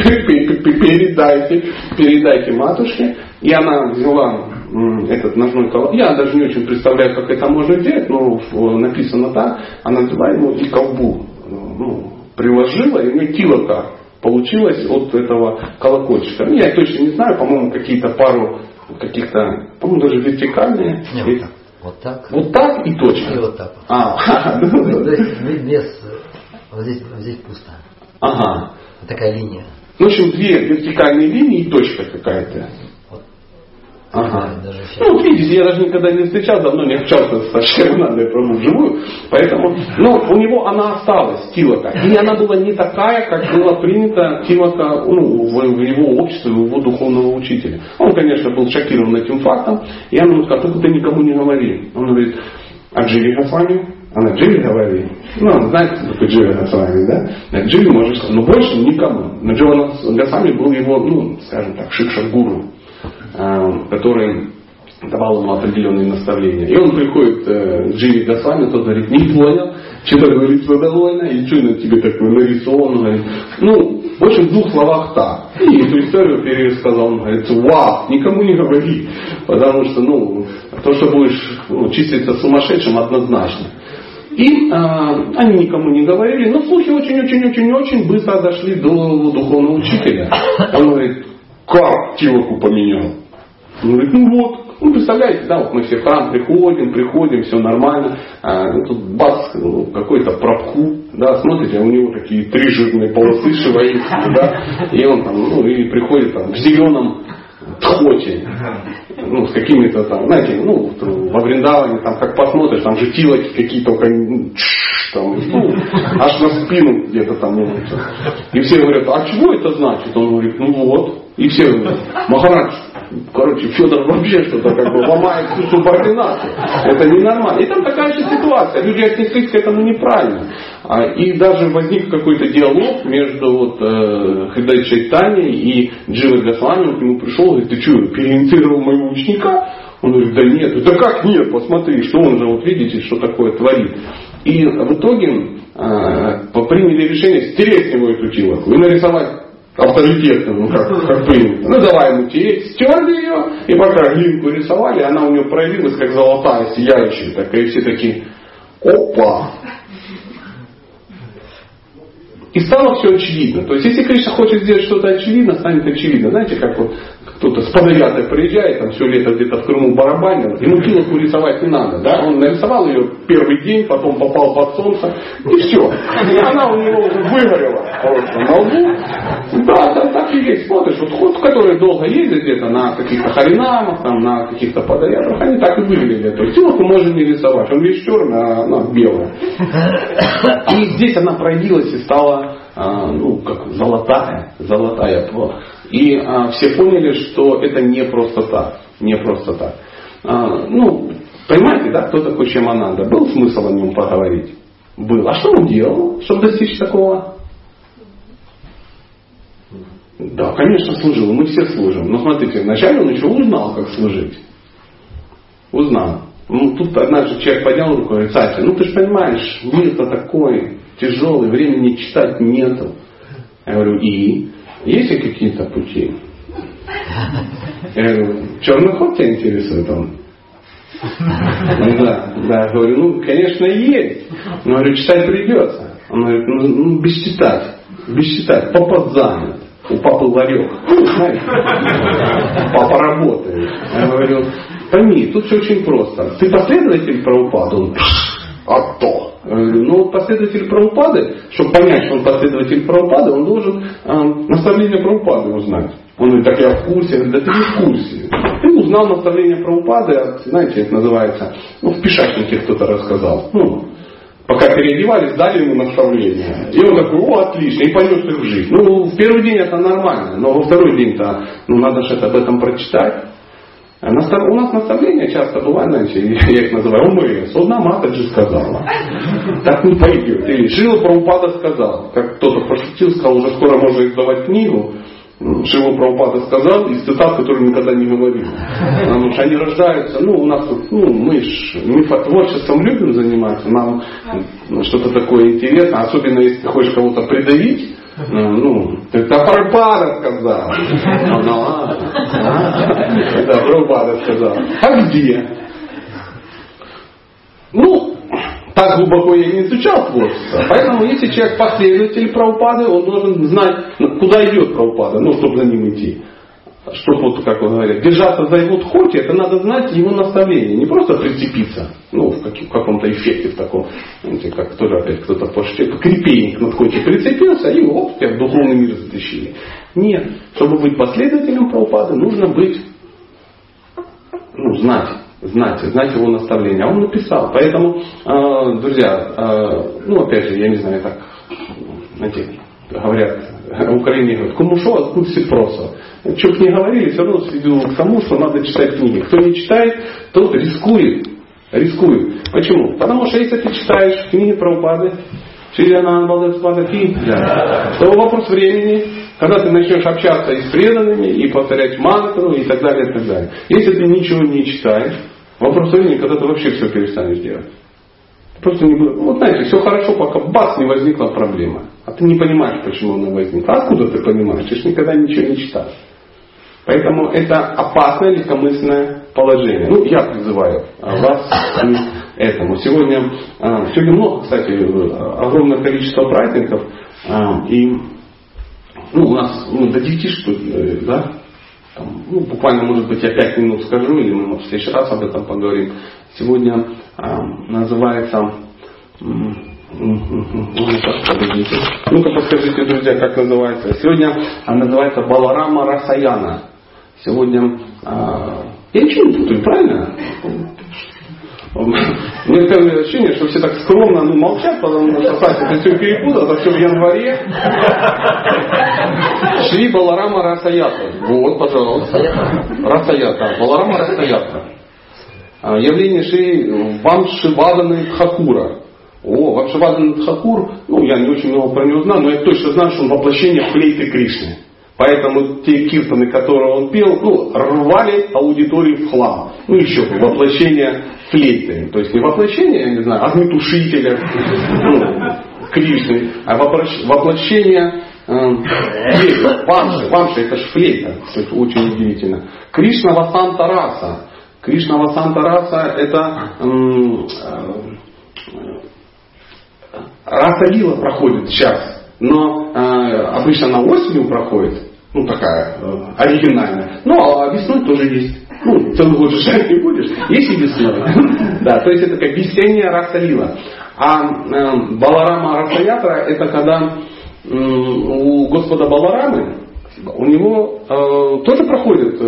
передайте матушке. И она взяла этот ножной колокол. Я даже не очень представляю, как это можно сделать, но написано так. Она взяла ему и колбу приложила, и у нее тилока получилось от этого колокольчика. Я точно не знаю, по-моему, пару каких-то, по-моему, даже вертикальные. Нет, вот так. Вот так и точка. И вот так. Вот здесь пусто. Ага. Вот такая линия. В общем, две вертикальные линии и точка какая-то. Ага. Видите, я даже никогда не встречал, давно не общался с Шриманандой Прабху вживую, поэтому, у него она осталась, тилока. И она была не такая, как было принято тилока в его обществе, у его духовного учителя. Он, конечно, был шокирован этим фактом, и она ему сказала, только ты никому не говори. Он говорит, а Дживи Госвами? Она Дживи говорит. Знаете, что такое Дживи Госвами, да? Дживи может сказать, но больше никому. Но Джива Госвами был его, скажем так, шикша-гуру, который давал ему определенные наставления. И он приходит к Дживи Госвами, тот говорит, не понял, что-то говорит довольно, и что на тебе такое нарисовано, говорит, в общем, в 2 словах так. И эту историю пересказал, он говорит, вау, никому не говори, потому что, то, что будешь числиться сумасшедшим, однозначно. И они никому не говорили, но слухи очень-очень-очень-очень быстро дошли до духовного учителя. Он говорит, как тилоку поменял? Он говорит, представляете, мы все в храм приходим, все нормально, тут бац, какой-то Прабху, смотрите, у него такие 3 жирные полосы шиваистые, и он там, и приходит там в зеленом тхоте, с какими-то там, знаете, во Вриндаване, там, как посмотришь, там же тилоки какие-то, аж на спину где-то там. И все говорят, а чего это значит? Он говорит, И все говорят, Махарадж, Федор вообще что-то ломает всю субординацию. Это ненормально. И там такая же ситуация. Люди отнеслись к этому неправильно. И даже возник какой-то диалог между Хридай Чайтаньей и Дживой Госвами. Он к нему пришел и говорит, ты что, переинициировал моего ученика? Он говорит, да нет. Да как нет? Посмотри, что он же, видите, что такое творит. И в итоге приняли решение стереть с него эту тилоку и нарисовать авторитетно, как принято. Давай ему тереть, стерли ее, и пока глинку рисовали, она у него проявилась как золотая, сияющая такая, и все такие, опа! И стало все очевидно. То есть, если Кришна хочет сделать что-то очевидно, станет очевидно. Знаете, как кто-то с Падаятой приезжает, там все лето где-то в Крыму барабанил, ему тилоку рисовать не надо. Да? Он нарисовал ее первый день, потом попал под солнце, и все. И она у него уже выгорела просто на лбу. Да, так и есть. Смотришь, которые долго ездят где-то на каких-то харинамах, там, на каких-то Падаятах, они так и выглядят. То есть тилоку можно не рисовать. Он весь черный, а она белая. И здесь она проявилась и стала как золотая. И все поняли, что это не просто так. Не просто так. Понимаете, да, кто такой Шьямананда? Был смысл о нем поговорить? Был. А что он делал, чтобы достичь такого? Да, конечно, служил. Мы все служим. Но смотрите, вначале он еще узнал, как служить. Узнал. Ну, тут однажды человек поднял руку и говорит: Сатя, ну ты же понимаешь, мир-то такой тяжелый, времени читать нету. Я говорю: и? Есть ли какие-то пути? Я говорю: черный ход тебя интересует он? Да, говорю: ну, конечно, есть. Но говорю: читать придется. Он говорит: ну, без читать. Папа занят. У папы ларек. Ну, знаете, папа работает. Я говорю: пойми, тут все очень просто. Ты последователь Прабхупады? Он: а то. Я говорю: ну, последователь Прабхупады, чтобы понять, что он последователь Прабхупады, он должен наставление Прабхупады узнать. Он говорит: так я в курсе. Я говорю: да ты не в курсе. Ты узнал наставление Прабхупады, знаете, это называется, ну, в пишачнике кто-то рассказал. Ну, пока переодевались, дали ему наставление. И он такой: о, отлично, и понес их в жизнь. Ну, в первый день это нормально, но во второй день-то, ну, надо же об этом прочитать. У нас наставления часто бывают, знаете, я их называю ОМС. Одна Матаджи сказала. Так не пойдет. Или Шрила Прабхупада сказал. Как кто-то пошутил, сказал: уже скоро можно издавать книгу. Шрила Прабхупада сказал из цитат, которые никогда не говорил. Потому что они рождаются, ну, у нас тут, ну, мы ж мифотворчеством любим заниматься, нам что-то такое интересно, особенно если ты хочешь кого-то придавить. Ну, это Прабхупада сказал. Ну ладно. Да, Прабхупада сказал. А где? Ну, так глубоко я не изучал творчество. Поэтому, если человек последователь Прабхупады, он должен знать, куда идет Прабхупада, ну, чтобы за ним идти. Чтобы, вот, как он говорит, держаться за его тхоти, это надо знать его наставление. Не просто прицепиться, ну, в каком-то эффекте, в таком, знаете, как тоже опять кто-то пошутил, крепейник на тхоти прицепился, и оп, тебя в духовный мир затащили. Нет. Чтобы быть последователем Прабхупады, нужно быть, ну, знать его наставление. А он написал. Поэтому, друзья, ну, опять же, я не знаю, так, знаете, говорят, в Украине говорят: кому шо, откуда все просто. Что бы ни говорили, все равно сведу к тому, что надо читать книги. Кто не читает, тот рискует. Почему? Потому что если ты читаешь книги Прабхупады, то вопрос времени, когда ты начнешь общаться и с преданными, и повторять мантру, и так далее, и так далее. Если ты ничего не читаешь, вопрос времени, когда ты вообще все перестанешь делать. Просто не будет. Вот знаете, все хорошо, пока бац, не возникла проблема. А ты не понимаешь, почему она возникла. А откуда ты понимаешь? Ты же никогда ничего не читаешь. Поэтому это опасное легкомысленное положение. Ну, я призываю вас к этому. Сегодня много, кстати, огромное количество праздников. И ну, у нас до 9 штук, да? Там, ну, буквально, может быть, я 5 минут скажу, или мы в следующий раз об этом поговорим. Сегодня называется... Подождите. Ну-ка подскажите, друзья, как называется. Сегодня называется Баларама Расаяна. Сегодня... Я ничего не путаю, правильно? Мне такое ощущение, что все так скромно молчат, потому что Сатя, ты все перепутал, это все в январе. Шри Баларама Расаятра. Вот, пожалуйста. Расаятра. Баларама Расаятра. Явление Шри Вамшиваданы Тхакура. Вамшиваданы Тхакур, ну, я не очень много про него знаю, но я точно знаю, что он воплощение флейты Кришны. Поэтому те киртаны, которые он пел, ну, рвали аудиторию в хлам. Ну, еще воплощение флейты. То есть не воплощение, я не знаю, огнетушителя Кришны, а воплощение флейты. Вамша это же флейта. Это очень удивительно. Кришна Васанта Раса. Кришна Васанта Раса это Раса Лила проходит сейчас. Но обычно она осенью проходит. Ну, такая оригинальная. Ну, а весной тоже есть. Ну, целый год же жать не будешь. Есть и весной. Да, то есть это как весенняя Раса Лила. А Баларама Расаятра это когда у Господа Баларамы, у него тоже проходит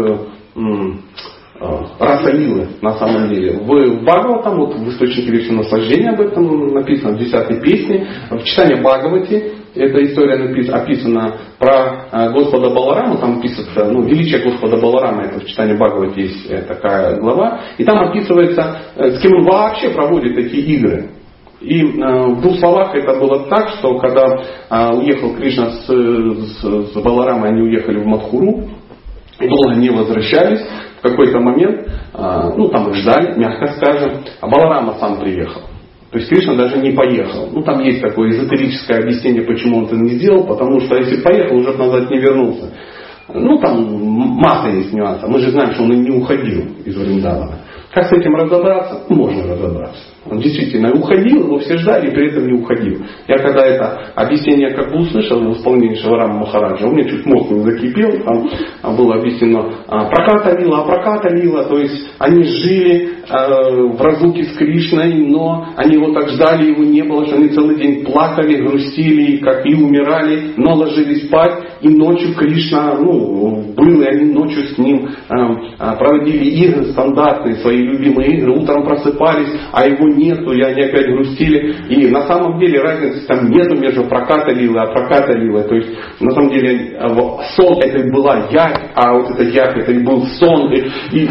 Раса Лилы на самом деле. В Бхагаватам, вот в источнике вечного наслаждения об этом написано, в 10-й песне, в читании Бхагавати, эта история описана про Господа Балараму, там описывается, ну, величие Господа Баларама, это в читании Бхагавати есть такая глава, и там описывается, с кем он вообще проводит эти игры. И в двух словах это было так, что когда уехал Кришна с Баларамой, они уехали в Мадхуру, долго не возвращались. В какой-то момент, там их ждали, мягко скажем, а Баларама сам приехал. То есть Кришна даже не поехал. Там есть такое эзотерическое объяснение, почему он это не сделал, потому что если поехал, уже назад не вернулся. Там масса есть нюансов. Мы же знаем, что он и не уходил из Вриндавана. Как с этим разобраться? Можно разобраться. Он действительно уходил, его все ждали, и при этом не уходил. Я когда это объяснение как бы услышал в исполнении Шиварама Махараджа, у меня чуть мозг не закипел, там было объяснено праката лила, то есть они жили в разлуке с Кришной, но они его так ждали, его не было, что они целый день плакали, грустили, как и умирали, но ложились спать, и ночью Кришна был, и они ночью с ним проводили игры стандартные, свои любимые игры, утром просыпались, а его нету, и они опять грустили. И на самом деле разницы там нету между праката лилой и праката лилой. То есть на самом деле сон это и была явь, а вот эта явь это и был сон. И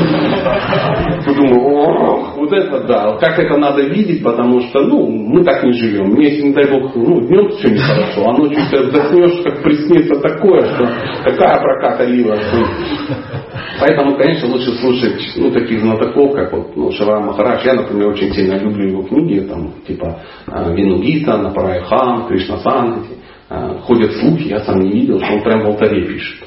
думаю, вот это да, как это надо видеть, потому что мы так не живем. Мне, если не дай Бог, днем все нехорошо, а ночью ты вздохнешь, как приснится такое, что какая праката лила. Поэтому, конечно, лучше слушать таких знатоков, как Шиварама Махарадж. Я, например, очень сильно люблю его книги, типа Винугита, Напарайхан, Кришна Сангати. Ходят слухи, я сам не видел, что он прям в алтаре пишет.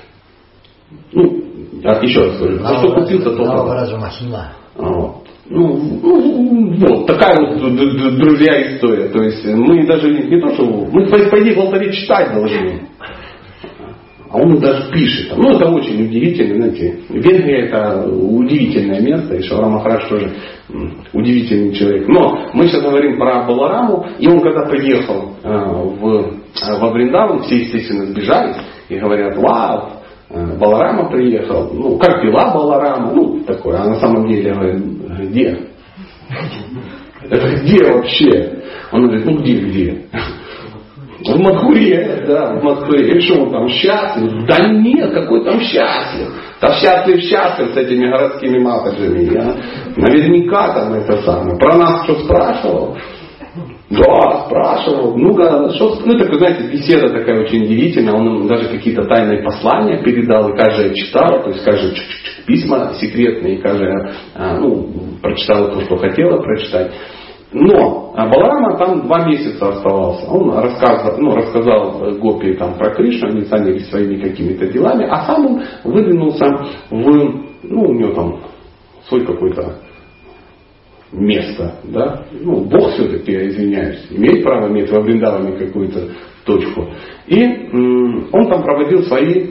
Еще раз говорю, за что купился, то вот такая вот, друзья, история. То есть мы даже не то, что мы по идее в алтаре читать должны. А он даже пишет. Это очень удивительно, знаете. Венгрия это удивительное место, и Шиварама Махарадж тоже удивительный человек. Но мы сейчас говорим про Балараму, и он когда приехал во Вриндаван, все, естественно, сбежались и говорят, вау, Баларама приехал, как дела Баларама, такое. А на самом деле, говорит, где? Это где вообще? Он говорит, где? В Мадхуре, да, в Мадхуре. И что он там счастлив? Да нет, какой там счастлив? Там счастлив с этими городскими матаджами. Наверняка там это самое. Про нас что спрашивал? Да, спрашивал. Такая, знаете, беседа такая очень удивительная. Он даже какие-то тайные послания передал, и каждый читал, то есть каждый письма секретные, и каждый прочитал то, что хотела прочитать. Но Баларама там 2 месяца оставался. Он рассказал гопи про Кришну, они занялись своими какими-то делами, а сам он выдвинулся у него там свой какой-то место. Да? Бог все-таки, я извиняюсь, имеет право иметь во Вриндаване какую-то точку. И он там проводил свои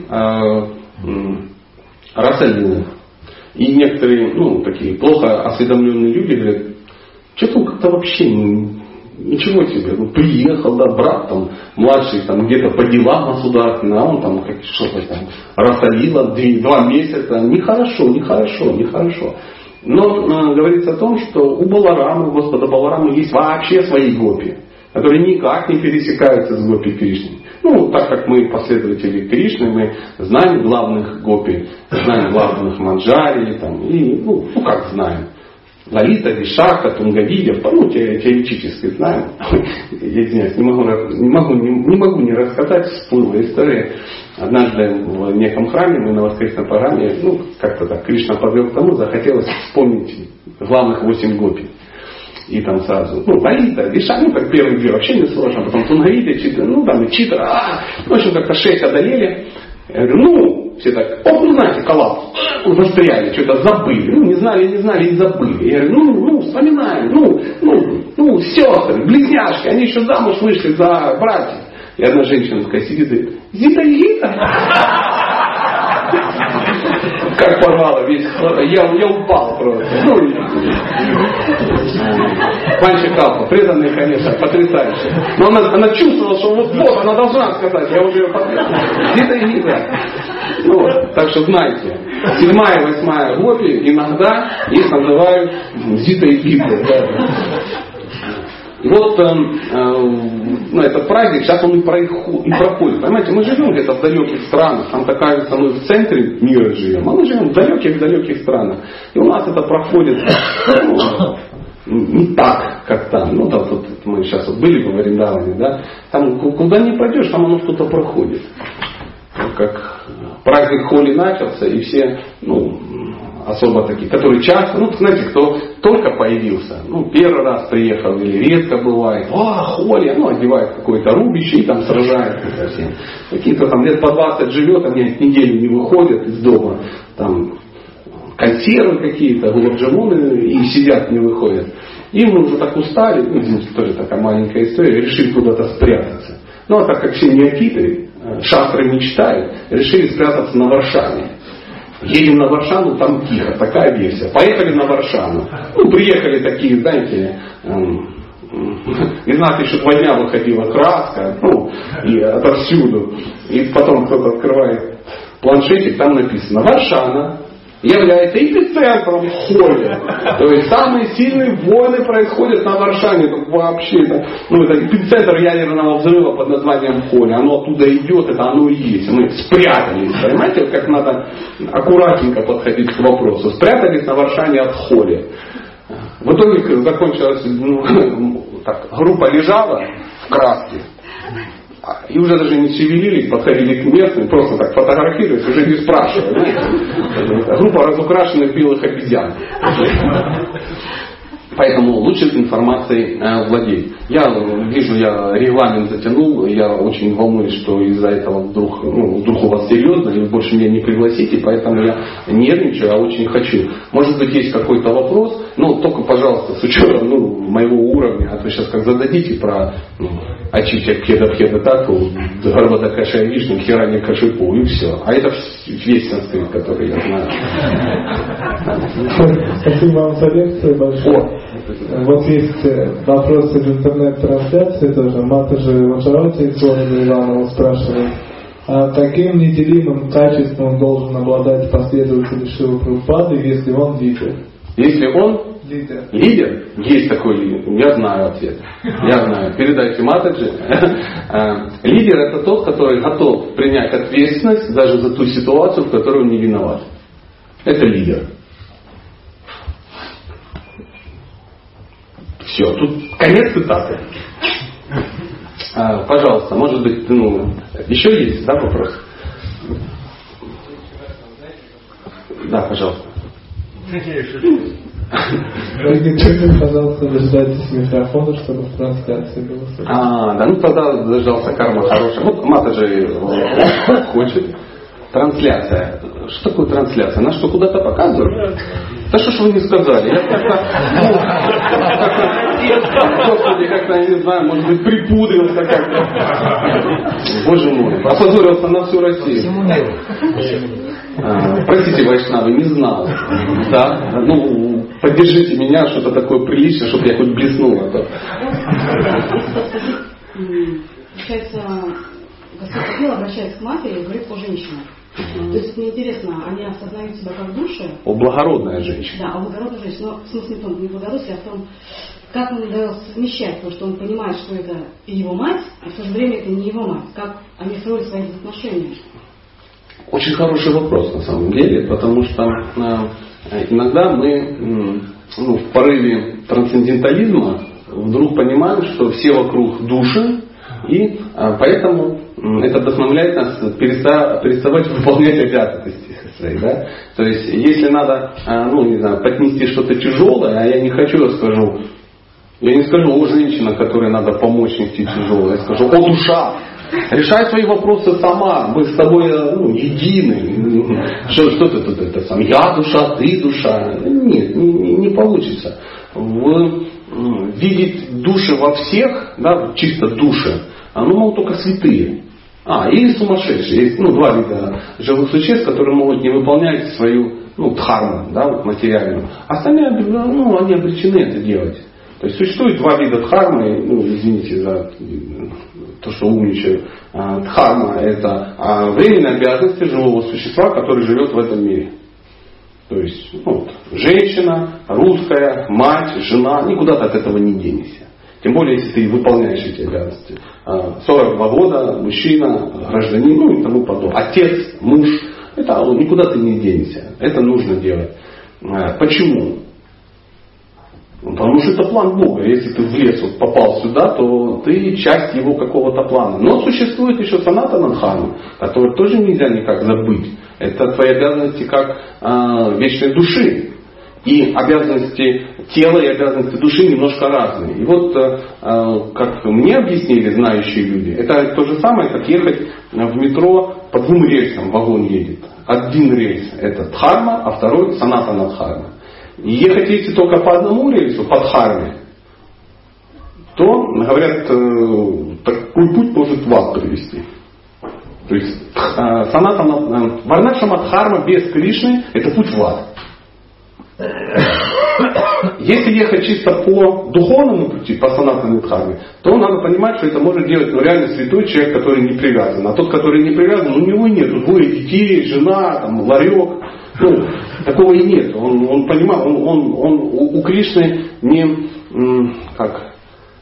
расалилы. И некоторые, такие плохо осведомленные люди говорят, что-то он как-то вообще ничего себе. Приехал, да, брат там, младший там где-то по делам государственным, а он там что-то там расалило 2 месяца. Нехорошо. Но говорится о том, что у Баларамы, у Господа Баларамы есть вообще свои гопи, которые никак не пересекаются с гопи Кришны. Так как мы последователи Кришны, мы знаем главных гопи, знаем главных манджари, как знаем. Лалита, Вишака, Тунгавидя, теоретически знаем. Я извиняюсь, не могу не рассказать, всплыла история. Однажды в неком храме, мы на воскресной программе, как-то так, Кришна подвел к тому, захотелось вспомнить главных 8 гопи. И там сразу, Лалита, Вишака, как первые 2 вообще не сложно, потом Тунгавидя, Читра, в общем, как-то 6 одолели. Я говорю, все так, знаете, коллапс, застряли, что-то забыли, не знали и забыли. Я говорю, вспоминаем, сестры, близняшки, они еще замуж вышли за братьев. И одна женщина такая сидит и говорит, Зита. Как порвало весь, я упал просто. Мальчик Алфа, преданный, конечно, потрясающе. Но она чувствовала, что вот она должна сказать, я уже ее подписал. Зита. Так что знайте, 7-я и 8-я гопи иногда их называют Зита и Гита. Да. И вот этот праздник, сейчас он и проходит. Понимаете, мы живем где-то в далеких странах, там такая, мы в центре мира живем, а мы живем в далеких странах. И у нас это проходит не так, как там. Ну, там вот мы сейчас вот были в Вриндаване, да, там куда не пойдешь, там оно что-то проходит. Как праздник Холи начался, и все, ну, особо такие, которые часто, ну, знаете, кто только появился, ну, первый раз приехал или редко бывает, Холи, ну, одевает какое-то рубище и там сражается совсем. Какие-то там лет по 20 живет, они неделю не выходят из дома, там, консервы какие-то, гулаб-джамуны, и сидят, не выходят. И мы уже так устали, ну, извините, тоже такая маленькая история, решили куда-то спрятаться. Ну, а так как все неофиты, шастры не читают, решили спрятаться на Варшаве. Едем на Варшаву, там тихо, такая версия. Поехали на Варшаву. Ну, приехали такие, знаете, из нас еще 2 дня выходила краска, ну, и отовсюду. И потом кто-то открывает планшетик, там написано Варшава является эпицентром Холи. То есть самые сильные войны происходят на Варшаве. Вообще, это эпицентр ядерного взрыва под названием Холи. Оно оттуда идет, это оно и есть. Мы спрятались. Понимаете, как надо аккуратненько подходить к вопросу. Спрятались на Варшаве от Холи. В итоге закончилась, так, группа лежала в краске. И уже даже не шевелились, подходили к местным, просто так фотографировались, уже не спрашивали. Группа разукрашенных белых обезьян. Поэтому лучше информацией владеть. Я вижу, я регламент затянул, я очень волнуюсь, что из-за этого вдруг у вас серьезно, и вы больше меня не пригласите, поэтому я нервничаю, а очень хочу. Может быть, есть какой-то вопрос, но только, пожалуйста, с учетом моего уровня, а то сейчас как зададите про очистя пхеда тату, гарбата кашая вишну, хирани кашипу, и все. А это весь санскрит, который я знаю. Спасибо вам за лекцию большое. Вот есть вопросы в интернет-трансляции тоже. Матаджи Ваджарати из города Иваново спрашивает, а каким неделимым качеством должен обладать последователь Шрилы Прабхупады, если он лидер? Если он лидер? Лидер? Есть такой лидер. Я знаю ответ. Я знаю. Передайте Матаджи. Лидер — это тот, который готов принять ответственность даже за ту ситуацию, в которой он не виноват. Это лидер. Все, тут конец цитаты. Пожалуйста, может быть, еще есть, да, вопрос? Да, пожалуйста. Регистрируйтесь, пожалуйста, дождайтесь микрофона, чтобы в трансляции было слышно. Да, тогда дождался, карма хорошая. Вот Матаджи хочет. Трансляция. Что такое трансляция? Она что, куда-то показывает? Да что ж вы не сказали? Я Господи, как-то, я не знаю, может быть, припудрился как-то. Боже мой, опозорился на всю Россию. Простите, Вайшнавы, не знал. Да? Поддержите меня, что-то такое приличное, чтобы я хоть блеснула. Получается, Господь Бог обращается к матери и говорит о женщинах. То есть мне интересно, они осознают себя как души? Благородная женщина. Да, благородная женщина. Но в смысле в том, не благородстве, а в том, как он удается совмещать, потому что он понимает, что это его мать, а в то же время это не его мать. Как они строят свои отношения? Очень хороший вопрос на самом деле, потому что иногда мы в порыве трансцендентализма вдруг понимаем, что все вокруг души, и поэтому это вдохновляет нас переставать выполнять обязанности свои. Да? То есть, если надо поднести что-то тяжелое, а я не хочу, я не скажу, о, женщина, которой надо помочь нести тяжелое, я скажу, о, душа, решай свои вопросы сама, мы с тобой едины. Что ты тут это сам? Я душа, ты душа. Нет, не получится. Видеть души во всех, да, чисто души, могут только святые. Или сумасшедшие. Есть 2 вида живых существ, которые могут не выполнять свою дхарму, да, материальную. Остальные они обречены это делать. То есть существует 2 вида дхармы, извините за то, что умничаю. Дхарма — это временные обязанности живого существа, который живет в этом мире. То есть женщина, русская, мать, жена, никуда ты от этого не денешься. Тем более, если ты выполняешь эти обязанности. 42 года, мужчина, гражданин, и тому подобное. Отец, муж, это никуда ты не денешься. Это нужно делать. Почему? Потому что это план Бога. Если ты в лес вот попал сюда, то ты часть его какого-то плана. Но существует еще санатана дхарма, которую тоже нельзя никак забыть. Это твои обязанности как вечной души. И обязанности тела и обязанности души немножко разные. И вот, как мне объяснили знающие люди, это то же самое, как ехать в метро по двум рельсам, вагон едет. Один рельс это дхарма, а второй санатана дхарма. И ехать если только по одному рельсу, по дхарме, то, говорят, такой путь может в ад привести. То есть санатана, варнашама дхарма без Кришны это путь в ад. Если ехать чисто по духовному пути, по санатанной дхарме, то надо понимать, что это может делать реально святой человек, который не привязан. А тот, который не привязан, у него нет двое детей, жена, там, ларек. Такого и нет. Он понимает, он у Кришны не как.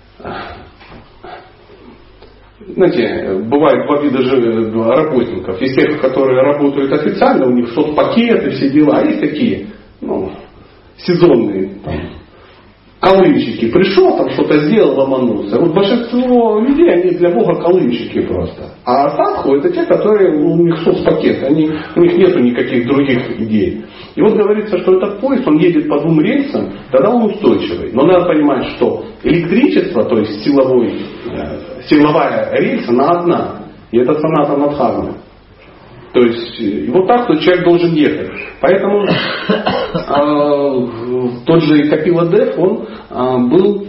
Знаете, бывает два вида же работников. Есть тех, которые работают официально, у них соцпакеты, все дела. А есть такие, сезонные колымщики. Пришел, там что-то сделал, ломанулся. Вот большинство людей, они для Бога колымщики просто. А садху это те, которые, у них соцпакет, у них нету никаких других идей. И вот говорится, что этот поезд, он едет по двум рельсам, тогда он устойчивый. Но надо понимать, что электричество, то есть силовая рельса, она одна. И это санатана дхарма. То есть вот так вот человек должен ехать. Поэтому тот же Капила Дев, он был,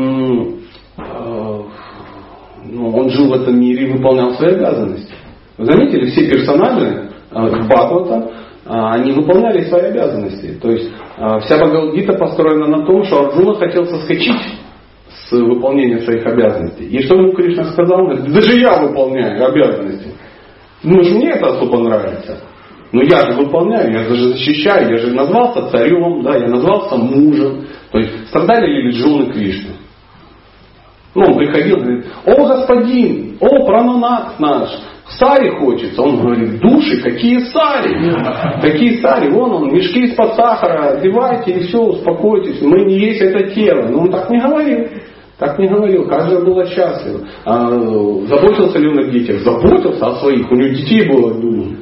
он жил в этом мире и выполнял свои обязанности. Вы заметили, все персонажи Бхагавата, они выполняли свои обязанности. То есть вся Бхагавад-гита построена на том, что Арджуна хотел соскочить с выполнения своих обязанностей. И что ему Кришна сказал? Он говорит, даже я выполняю обязанности. Мне это особо нравится. Но я же выполняю, я же защищаю, я же назвался царем, да, я назвался мужем. То есть страдали ли жены Кришны? Он приходил и говорит, о господин, о прананат наш, сари хочется. Он говорит, души, какие сари? Какие сари? Вон он, мешки из-под сахара, одевайте и все, успокойтесь, мы не есть это тело. Но он так не говорил. Так не говорил, каждая была счастлива. Заботился ли он о детях? Заботился о своих. У него детей было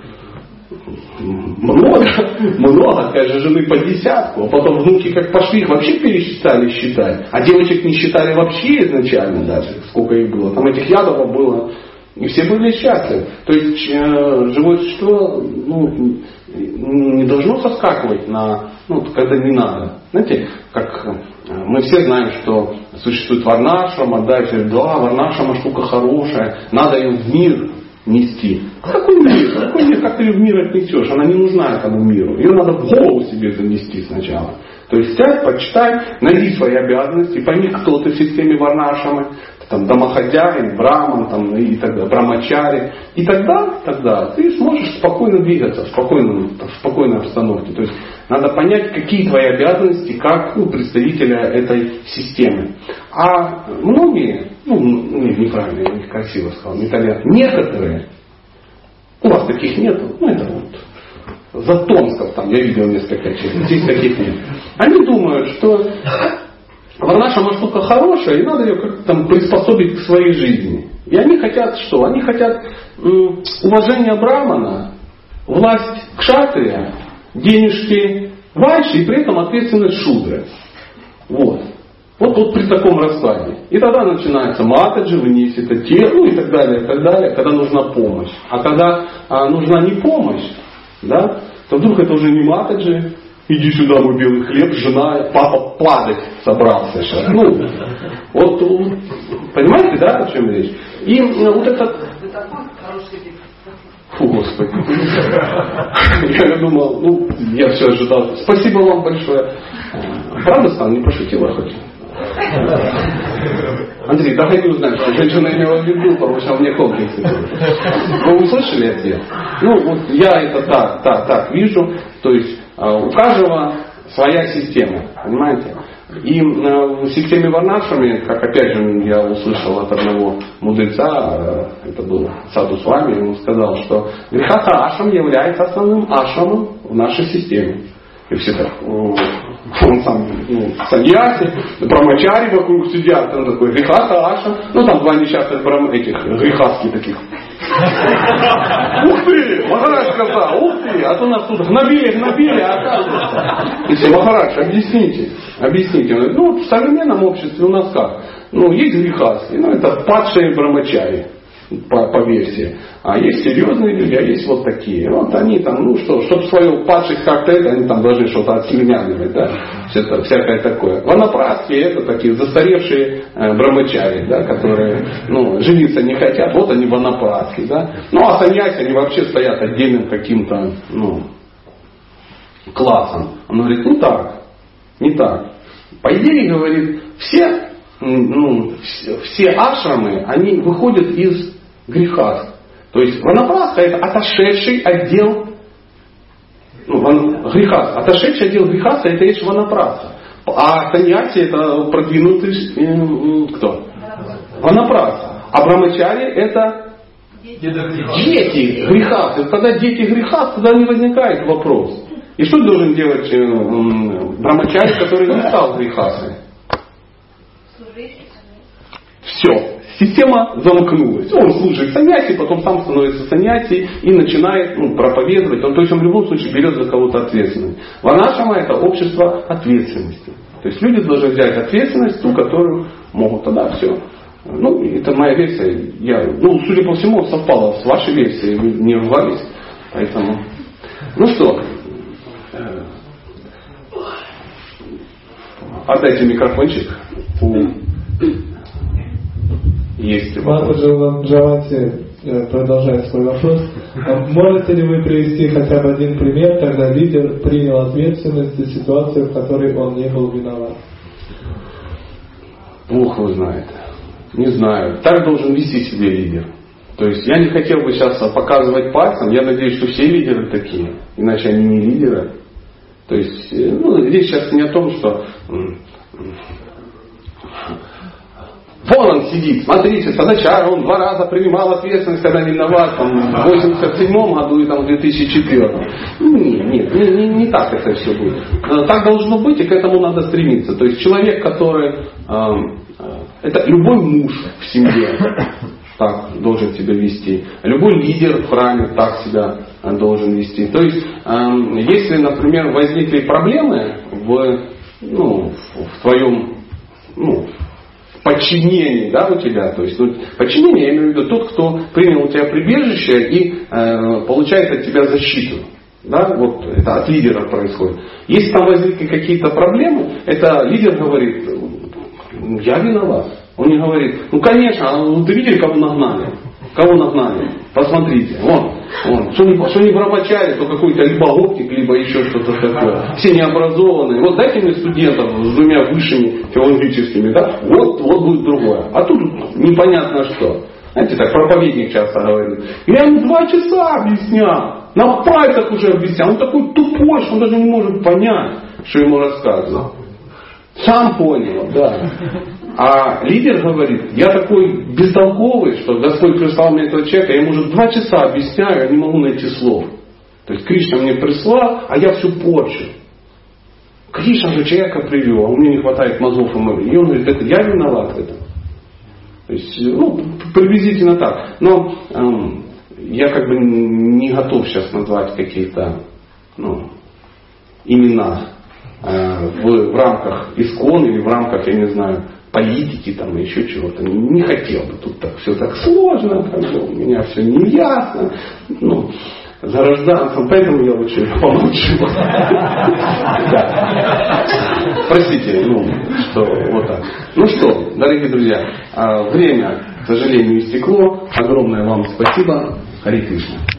много, конечно, жены по десятку. А потом внуки как пошли, их вообще перестали считать. А девочек не считали вообще изначально даже, сколько их было. Там этих ядов было. И все были счастливы. То есть живое существо не должно соскакивать когда не надо. Знаете, как мы все знаем, что существует варнашрама, да, варнашрама штука хорошая, надо ее в мир нести. Какой мир? Как ты ее в мир отнесешь? Она не нужна этому миру. Ее надо в голову себе занести сначала. То есть сядь, почитай, найди свои обязанности, пойми, кто ты в системе варнашрамы, там, домохозяин, браман, там, и так далее, брамачари. И тогда ты сможешь спокойно двигаться в спокойной обстановке. То есть надо понять, какие твои обязанности как представителя этой системы. А многие, неправильно, я некрасиво сказал, некоторые, у вас таких нет, это вот Затонсков, там я видел несколько человек, здесь таких нет. Они думают, что варнашрама штука хорошая, и надо ее как-то там приспособить к своей жизни. И они хотят что? Они хотят уважения брамана, власть кшатрия, денежки вайши и при этом ответственность шудры. Вот при таком раскладе. И тогда начинается матаджи, вы несете тело, и так далее, когда нужна помощь. А когда нужна не помощь, да, то вдруг это уже не матаджи, иди сюда, мой белый хлеб, жена, папа падать собрался сейчас. Понимаете, да, о чем речь? И вот этот... Фу, Господи. Я думал, я все ожидал. Спасибо вам большое. Правда, Стан, не пошутила хоть? Андрей, давай не узнаем, что женщина имела в виду, потому что у меня комплексы. Вы услышали ответ? Я это так вижу. То есть у каждого своя система, понимаете? И в системе варнашрами, как опять же я услышал от одного мудреца, это был Саду Свами, он сказал, что грехата ашрам является основным ашрамом в нашей системе. И все так, он сам, саньяси, брамачари вокруг сидят, там такой грехаса аша, там два несчастных этих грехаски таких. Ух ты, Махарадж сказал, ух ты, а то нас тут гнобили, а оказывается. И все, Махарадж, объясните. Он говорит, в современном обществе у нас как? Есть грехаски, это падшие брамачари. По версии. А есть серьезные люди, а есть вот такие. Вот они там, чтобы свою падших как-то они там должны что-то отслюнявливать, да? Всякое такое. Ванапрастхи это такие застаревшие брамачари, да, которые, жениться не хотят, вот они ванапрастхи, да. А саньяси, они вообще стоят отдельным каким-то, классом. Он говорит, не так. По идее, говорит, все ашрамы, они выходят из грехас. То есть ванапрастха это отошедший отдел грехас. Отошедший отдел грехаса это есть ванапрастха. А саньяси это продвинутый кто? Ванапрастха. А брамачари это дети грехаса. Когда дети грехаса, тогда не возникает вопрос. И что должен делать брамачари, который не стал грехасой? Все. Система замкнулась. Он служит саньяси, потом сам становится саньяси и начинает проповедовать. То есть он в любом случае берет за кого-то ответственность. Варнашрама это общество ответственности. То есть люди должны взять ответственность, ту, которую могут тогда все. Это моя версия. Судя по всему, совпало с вашей версией. Вы не рвались. Поэтому. Что? Отдайте микрофончик. Есть. Матаджи Джавати продолжает свой вопрос. Можете ли вы привести хотя бы один пример, когда лидер принял ответственность за ситуацию, в которой он не был виноват? Бог его знает. Не знаю. Так должен вести себя лидер. То есть я не хотел бы сейчас показывать пальцем. Я надеюсь, что все лидеры такие. Иначе они не лидеры. То есть речь сейчас не о том, что вон он сидит, смотрите, Садачара, он 2 раза принимал ответственность, когда виноват, в 87 году и в 2004. Нет, не так это все будет. Так должно быть, и к этому надо стремиться. То есть человек, который... это любой муж в семье так должен себя вести. Любой лидер в храме так себя должен вести. То есть, если, например, возникли проблемы в твоем... подчинение, да, у тебя. То есть подчинение, я имею в виду тот, кто принял у тебя прибежище и получает от тебя защиту. Да, вот это от лидера происходит. Если там возникли какие-то проблемы, это лидер говорит, я виноват. Он не говорит, конечно, ты видели, кого нагнали? Кого нагнали? Посмотрите, вон. Что не брамачари, то какой-то либо оптик, либо еще что-то такое. Все необразованные. Вот дайте мне студентов с 2 высшими филологическими, да? Вот будет другое. А тут непонятно что. Знаете, так проповедник часто говорит. Я ему 2 часа объяснял. На пальцах уже объяснял. Он такой тупой, что он даже не может понять, что ему рассказывают. Сам понял, да. А лидер говорит, я такой бестолковый, что Господь прислал мне этого человека, я ему уже 2 часа объясняю, я не могу найти слов. То есть Кришна мне прислал, а я все порчу. Кришна же человека привел, а у меня не хватает мозгов и мозгов. И он говорит, это я виноват в этом. То есть, приблизительно так. Но я как бы не готов сейчас назвать какие-то имена в рамках ИСККОН или в рамках, я не знаю, политики там, еще чего-то. Не хотел бы. Тут так, все так сложно, у меня все не ясно. За гражданством, поэтому я лучше помолчу. Простите, что вот так. Что, дорогие друзья, время, к сожалению, истекло. Огромное вам спасибо. Харе Кришна.